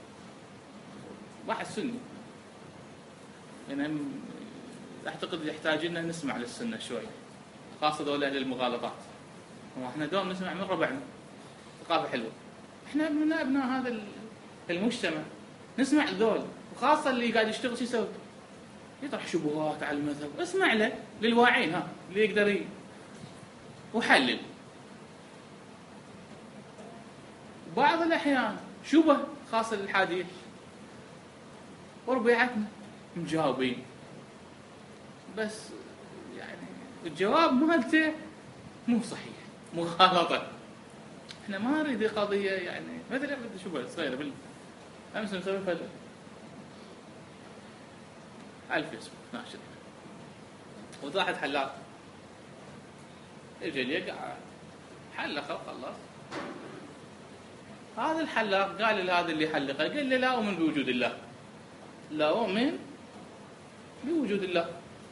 واحد سني، يعني اعتقد يحتاج لنا نسمع للسنه شوي، خاصه ذول اهل المغالطات. واحنا دوم نسمع من ربعنا ثقافه حلوه، احنا من ابناء هذا المجتمع نسمع ذول، وخاصه اللي قاعد يشتغل شو يسوي؟ يطرح شبهات على المذهب. اسمع له، للواعين، ها اللي يقدر ي... وحلل. بعض الاحيان شبه خاصه للحاديه، وربيعتنا مجاوبين، بس يعني الجواب مالته مو صحيح، مغالطه. احنا ما نريد قضيه يعني مثلا شبه صغيره بال امس نسوي فل على الفيسبوك ناشر، وواحد حلاق اجى يقع حلقه وخلص. هذا الحلاق قال لهذا اللي حلقه، قال له لا أؤمن بوجود الله، لا أؤمن بوجود الله.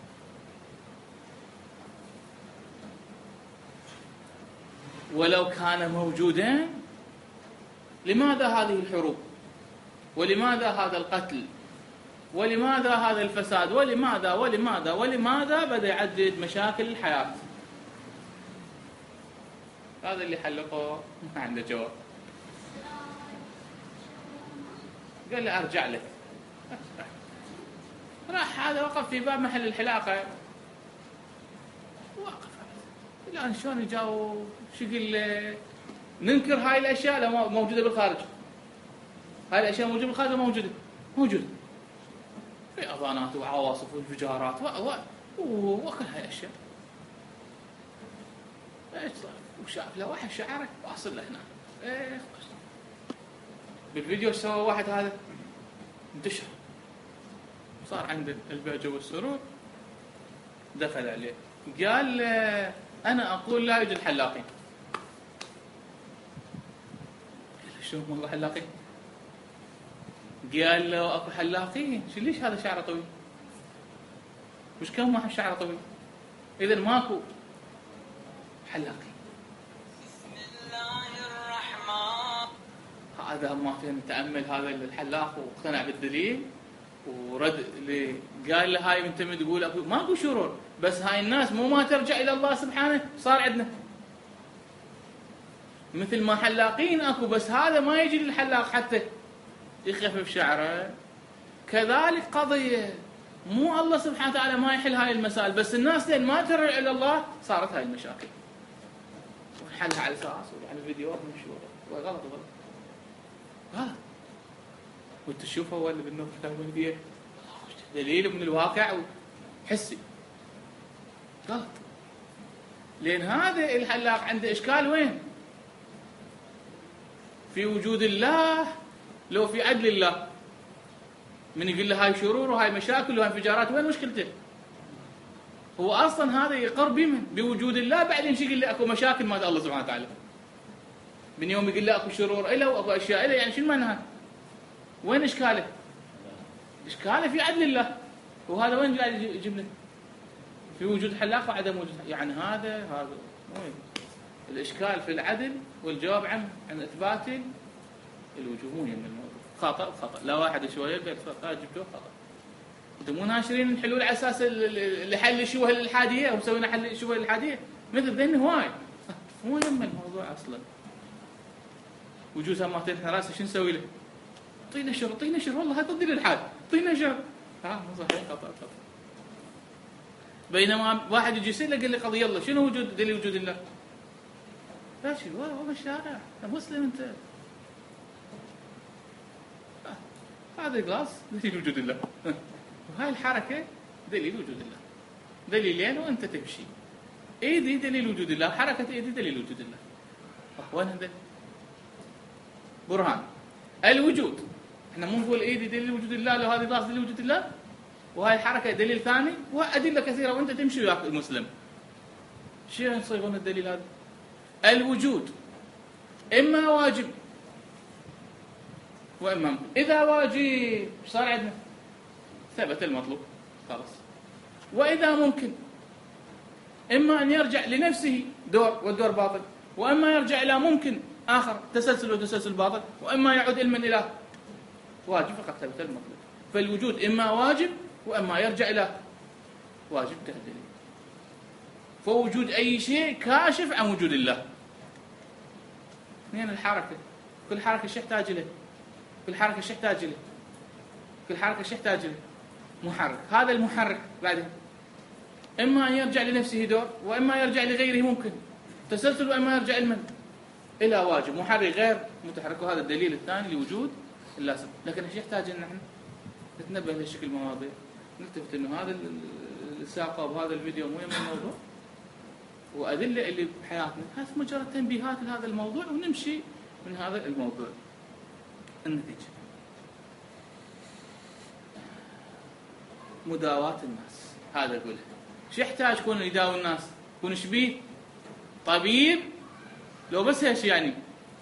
ولو كان موجودا لماذا هذه الحروب؟ ولماذا هذا القتل؟ ولماذا هذا الفساد؟ ولماذا ولماذا ولماذا؟ بدأ يعدد مشاكل الحياة. هذا اللي حلقه ما عنده جواب، قال لي أرجع لك. راح هذا وقف في باب محل الحلاقة، وقف الآن شلون يجاوب؟ شو يقول له؟ ننكر هاي الأشياء لا موجودة بالخارج، هاي الأشياء موجودة بالخارج موجودة موجودة في أذانات وعواصف وانفجارات وكل هاي الأشياء. ايش صار؟ وشاف له واحد شعره واصل له هنا. ايه بالفيديو سوى واحد هذا انتشر، صار عند البهجة والسرور، دخل عليه قال أنا أقول لا يوجد حلاقين. قال شو والله حلاقين؟ قال له أكو حلاقين، شو ليش هذا شعره طويل؟ وش كم واحد شعره طويل؟ إذا ماكو حلاقين. هذا ما فينا نتأمل. هذا الحلاق واقتنع بالدليل ورد اللي قال له هاي انت تقول اكو ماكو شرور، بس هاي الناس مو ما ترجع الى الله سبحانه. صار عندنا مثل ما حلاقين اكو، بس هذا ما يجي للحلاق حتى يخفف شعره. كذلك قضيه مو الله سبحانه وتعالى ما يحل هاي المسائل، بس الناس لين ما ترجع الى الله صارت هاي المشاكل، ونحلها على اساس يعني فيديوهات مشهوره. غلط غلط غلط. وانت تشوفه هو اللي بالنور التمويليه دليل من الواقع وحسي. غلط. لان هذا الحلاق عنده اشكال وين؟ في وجود الله لو في عدل الله. من يقول له هاي شرور وهاي مشاكل وهاي انفجارات، وين مشكلته؟ هو اصلا هذا يقر بمن؟ بوجود الله. بعدين شو يقول له اكو مشاكل مال الله سبحانه وتعالى. من يوم يقول له اكو شرور له واكو اشياء له، يعني شو معناها؟ وين اشكاله؟ اشكاله في عدل الله. وهذا وين قاعد يجيب لك؟ في وجود حلاق وعدم وجود حلاق. يعني هذا هذا وين؟ الاشكال في العدل والجواب عن عن اثبات الوجوب. مو يم الموضوع خطا خطا. لا واحد شويه قال جبتوه خطا. انتم مو ناشرين الحلول على اساس لحل الشبهه الالحاديه، ومسوينا حل الشبهه الالحاديه مثل ذن هواي. مو يم الموضوع اصلا. وجوزها ما تنحى راسه شو نسوي له؟ طينا شر طينا شر والله هاي ضد الالحاد، طينا شر. ها مو صحيح، خطا خطا. بينما واحد يجي يصير له قال لي قضيه الله شنو وجود دليل وجود الله؟ لا شيء والله الشارع مسلم انت. هذا الجلاس دليل وجود الله، وهاي الحركه دليل وجود الله. دليلين وانت تمشي. ايدي دليل وجود الله، حركه ايدي دليل وجود الله. وين هذا؟ برهان الوجود. احنا مو نقول ايدي دليل وجود الله لو هذه جلاس دليل وجود الله، وهاي الحركه دليل ثاني، وادله كثيره وانت تمشي وياك المسلم. شو يصيغون الدليل هذا؟ الوجود اما واجب واما ممكن. اذا واجب ايش صار عندنا؟ ثبت المطلوب خلاص. واذا ممكن اما ان يرجع لنفسه دور والدور باطل، وإما يرجع إلى ممكن آخر تسلسل وتسلسل باطل، وإما يعود علما إلى واجب فقد ثبت المطلوب. فالوجود إما واجب وإما يرجع إلى واجب تهديدي. فوجود أي شيء كاشف عن وجود الله. اثنين الحركة، كل حركة شيء يحتاج له، كل حركة شيء يحتاج له، كل حركة شيء يحتاج له محرك. هذا المحرك بعدين إما أن يرجع لنفسه دور وإما يرجع لغيره ممكن تسلسل، وإما يرجع المن إلى واجب محرك غير متحرك. وهذا الدليل الثاني لوجود اللازم. لكن ايش يحتاج ان احنا نتنبه لهالشكل المواضيع، نلتفت انه هذا الساقه بهذا الفيديو مو يم الموضوع، وادله اللي بحياتنا هذه مجرد تنبيهات لهذا الموضوع، ونمشي من هذا الموضوع. النتيجه مداواة الناس. هذا اقوله شو يحتاج يكون يداوي الناس؟ يكون شبيه طبيب؟ لو بس هيش يعني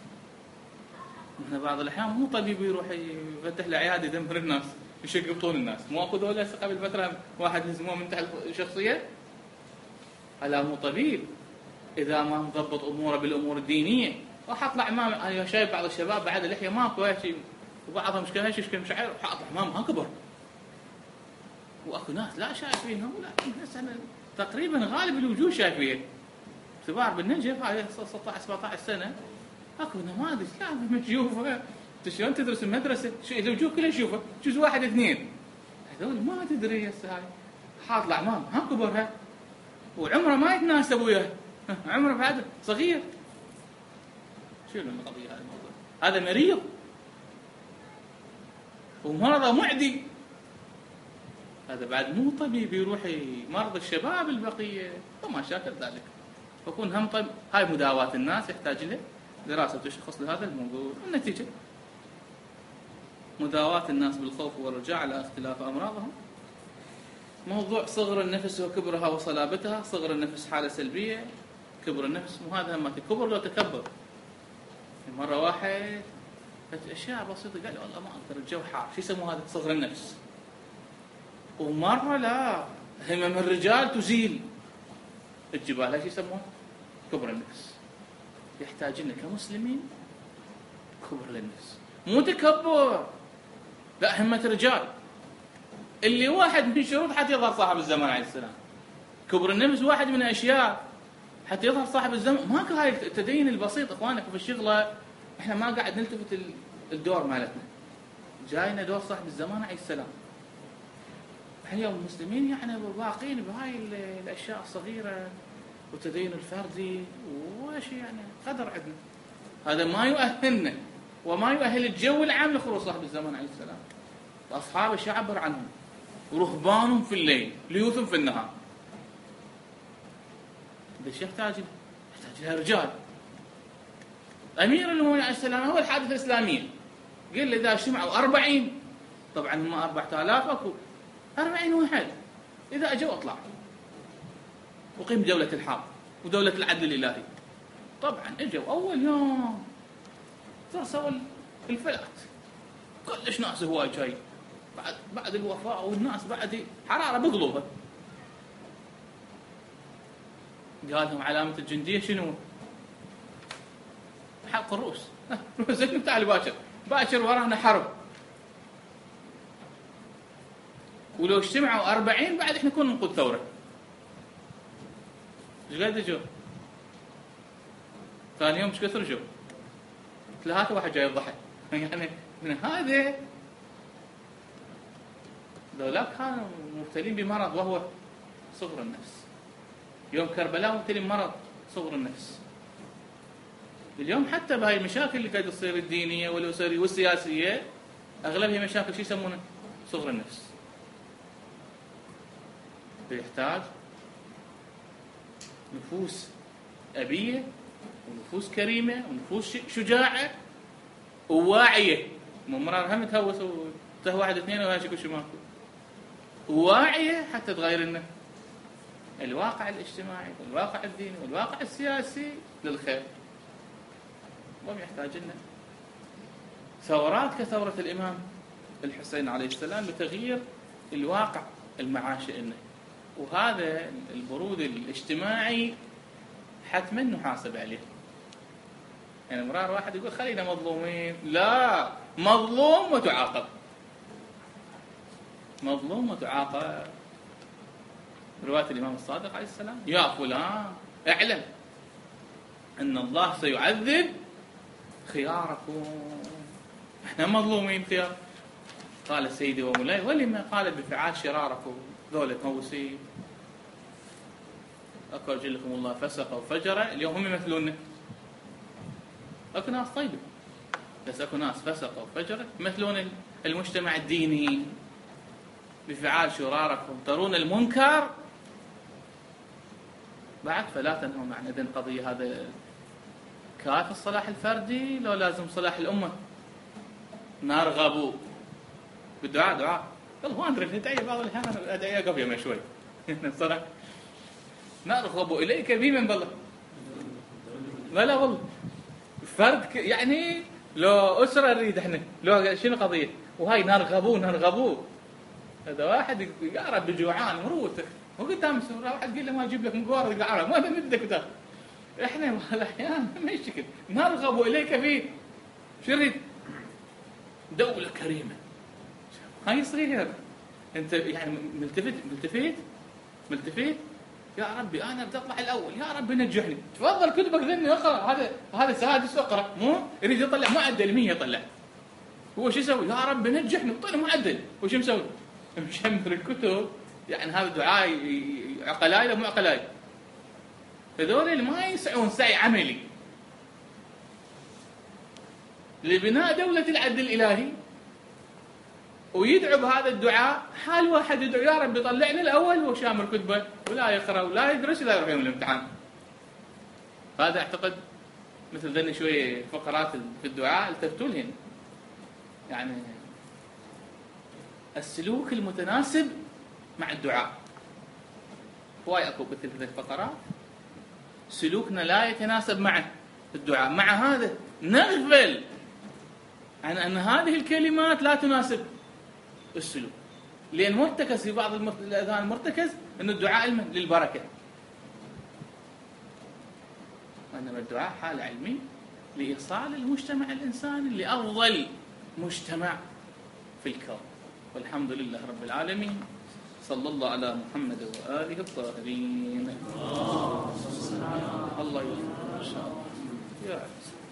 احنا بعض الاحيان مو طبيب يروح يفتح له عياده يدمر الناس يشق بطون الناس. مو اكو ذولا قبل فتره واحد هزموه من تحت الشخصيه؟ هلا مو طبيب اذا ما مضبط اموره بالامور الدينيه. راح اطلع امام، انا شايف بعض الشباب بعد اللحيه ماكو هيك، وبعضهم مش كان يشكل مشاعر، راح اطلع امام ها كبر. واكو ناس لا شايفينهم، لكن هسه تقريبا غالب الوجوه شايفين. كبار بالنجف هاي ستة عشر سبعة عشر سنه اكو نماذج لا تشوفها. شلون تدرس المدرسه الوجوه كلها تشوفها، جزء واحد اثنين هذول ما تدري هسه هاي حاط امام ها كبرها وعمره ما يتناسب وياه، عمره بعد صغير. شنو القضيه؟ هذا الموضوع هذا مريض ومرضه معدي. هذا بعد مو طبيب يروح مرض الشباب البقيه وما شاكل ذلك. فكون هم طيب هاي مداواة الناس يحتاج له دراسة وشخص لهذا الموضوع. النتيجة مداواة الناس بالخوف والرجاء على اختلاف أمراضهم. موضوع صغر النفس وكبرها وصلابتها. صغر النفس حالة سلبية، كبر النفس مو هذا هم كبر لو تكبر. مرة واحد أشياء بسيطة قال والله ما أقدر الجو حار، شو يسموه هذا؟ صغر النفس. ومرة لا همم الرجال تزيل الجبال، ايش يسموه؟ كبر النفس. يحتاج لنا كمسلمين كبر للنفس، مو تكبر، لا همة رجال. اللي واحد من شروط حتى يظهر صاحب الزمان عليه السلام. كبر النفس واحد من الاشياء حتى يظهر صاحب الزمان. ماكو هاي التدين البسيط اخوانك في الشغله. احنا ما قاعد نلتفت الدور مالتنا، جاينا دور صاحب الزمان عليه السلام. اليوم المسلمين يعني باقين بهاي الاشياء الصغيره والتدين الفردي وش يعني قدر عندنا. هذا ما يؤهلنا وما يؤهل الجو العام لخروج صاحب الزمان عليه السلام. اصحابه شو عبر عنهم؟ رهبان في الليل ليوث في النهار. ايش يحتاج؟ يحتاج لها رجال. امير المؤمنين عليه السلام هو الحادثه الاسلاميه. قل اذا اجتمعوا أربعين، طبعا هم أربعة آلاف اكو أربعين واحد، إذا أجوا أطلع وقيم دولة الحق ودولة العدل الإلهي. طبعا أجوا أول يوم ترسوا الفلات، كلش ناس هواي جاي بعد بعد الوفاء، والناس بعد حرارة بقلوبها. قال لهم علامة الجندية شنو؟ حلق الرؤوس. رؤوسكم تعال باكر، باكر ورانا حرب. ولو اجتمعوا أربعين بعد احنا نكون نقود ثورة. ايش قاعد يجوا؟ ثاني يوم ايش كثر جو؟ ثلاثة واحد جاي يضحك. يعني من هذا ذولاك كانوا مبتلين بمرض وهو صغر النفس. يوم كربلاء مبتلين بمرض صغر النفس. اليوم حتى بهاي المشاكل اللي قاعد تصير الدينية والأسرية والسياسية أغلبها مشاكل شو يسمونها؟ صغر النفس. يحتاج نفوس أبية ونفوس كريمة ونفوس شجاعة وواعية. مو مرار هم تهوس وته واحد اثنين وهاشك وشو ماكو. واعية حتى تغير لنا الواقع الاجتماعي والواقع الديني والواقع السياسي للخير. وهم يحتاج لنا ثورات كثورة الإمام الحسين عليه السلام لتغيير الواقع المعاشي لنا. وهذا البرود الاجتماعي حتما نحاسب عليه. يعني مرار واحد يقول خلينا مظلومين، لا، مظلوم وتعاقب، مظلوم وتعاقب. رواية الإمام الصادق عليه السلام: يا فلان اعلم أن الله سيعذب خياركم. احنا مظلومين خيار. قال سيدي ومولاي: ولما؟ قال: بفعال شراركم، ذولا موسين، اكو اجلكم الله فسق وفجر، اليوم هم يمثلوننا. اكو ناس طيبه، بس اكو ناس فسق وفجر يمثلون المجتمع الديني. بفعال شراركم ترون المنكر بعد فلا تنهون عن. اذن قضيه هذا كافي الصلاح الفردي لو لازم صلاح الامه؟ نرغب بالدعاء. دعاء والله ما ادري ندعي بعض الاحيان ادعيه قبل شوي صراحه. نرغب اليك بمن بالله. لا لا والله فرد يعني لو اسره نريد احنا، لو شنو قضيه وهاي نرغبوا نرغبوا. هذا واحد يا رب جوعان مروته وقدام سوره واحد قال له ما اجيب لك مقوار القعره ما بدك تاخذ. احنا احيانا ما يشكل نرغب اليك فيه. شو نريد؟ دوله كريمه. هاي صغير انت يعني ملتفت ملتفت ملتفت يا ربي انا بدي اطلع الاول، يا ربي نجحني، تفضل كتبك ذني اقرا. هذا هذا سادس اقرا، مو يريد يطلع معدل مية يطلع. هو شو يسوي؟ يا ربي نجحني طلع معدل. وش مسوي؟ مشمر الكتب. يعني هذا دعاء عقلاي مو عقلاي. هذول اللي ما يسعون سعي عملي لبناء دولة العدل الإلهي ويدعو بهذا الدعاء. حال واحد يدعو يا رب يطلعني الأول هو شامر كتبه ولا يقرأ ولا يدرس ولا يروح يوم الامتحان. هذا أعتقد مثل ذني شوية فقرات في الدعاء التفتوا لهن. يعني السلوك المتناسب مع الدعاء. هواي أكو مثل هذه الفقرات سلوكنا لا يتناسب معه الدعاء. مع هذا نغفل عن أن هذه الكلمات لا تناسب السلوك، لأن مرتكز في بعض الأذهان المرتكز أن الدعاء للبركة، وإنما الدعاء حال علمي لإيصال المجتمع الإنساني لأفضل مجتمع في الكون. والحمد لله رب العالمين. صلى الله على محمد وآله الطاهرين. الله يوفقك إن شاء الله. يا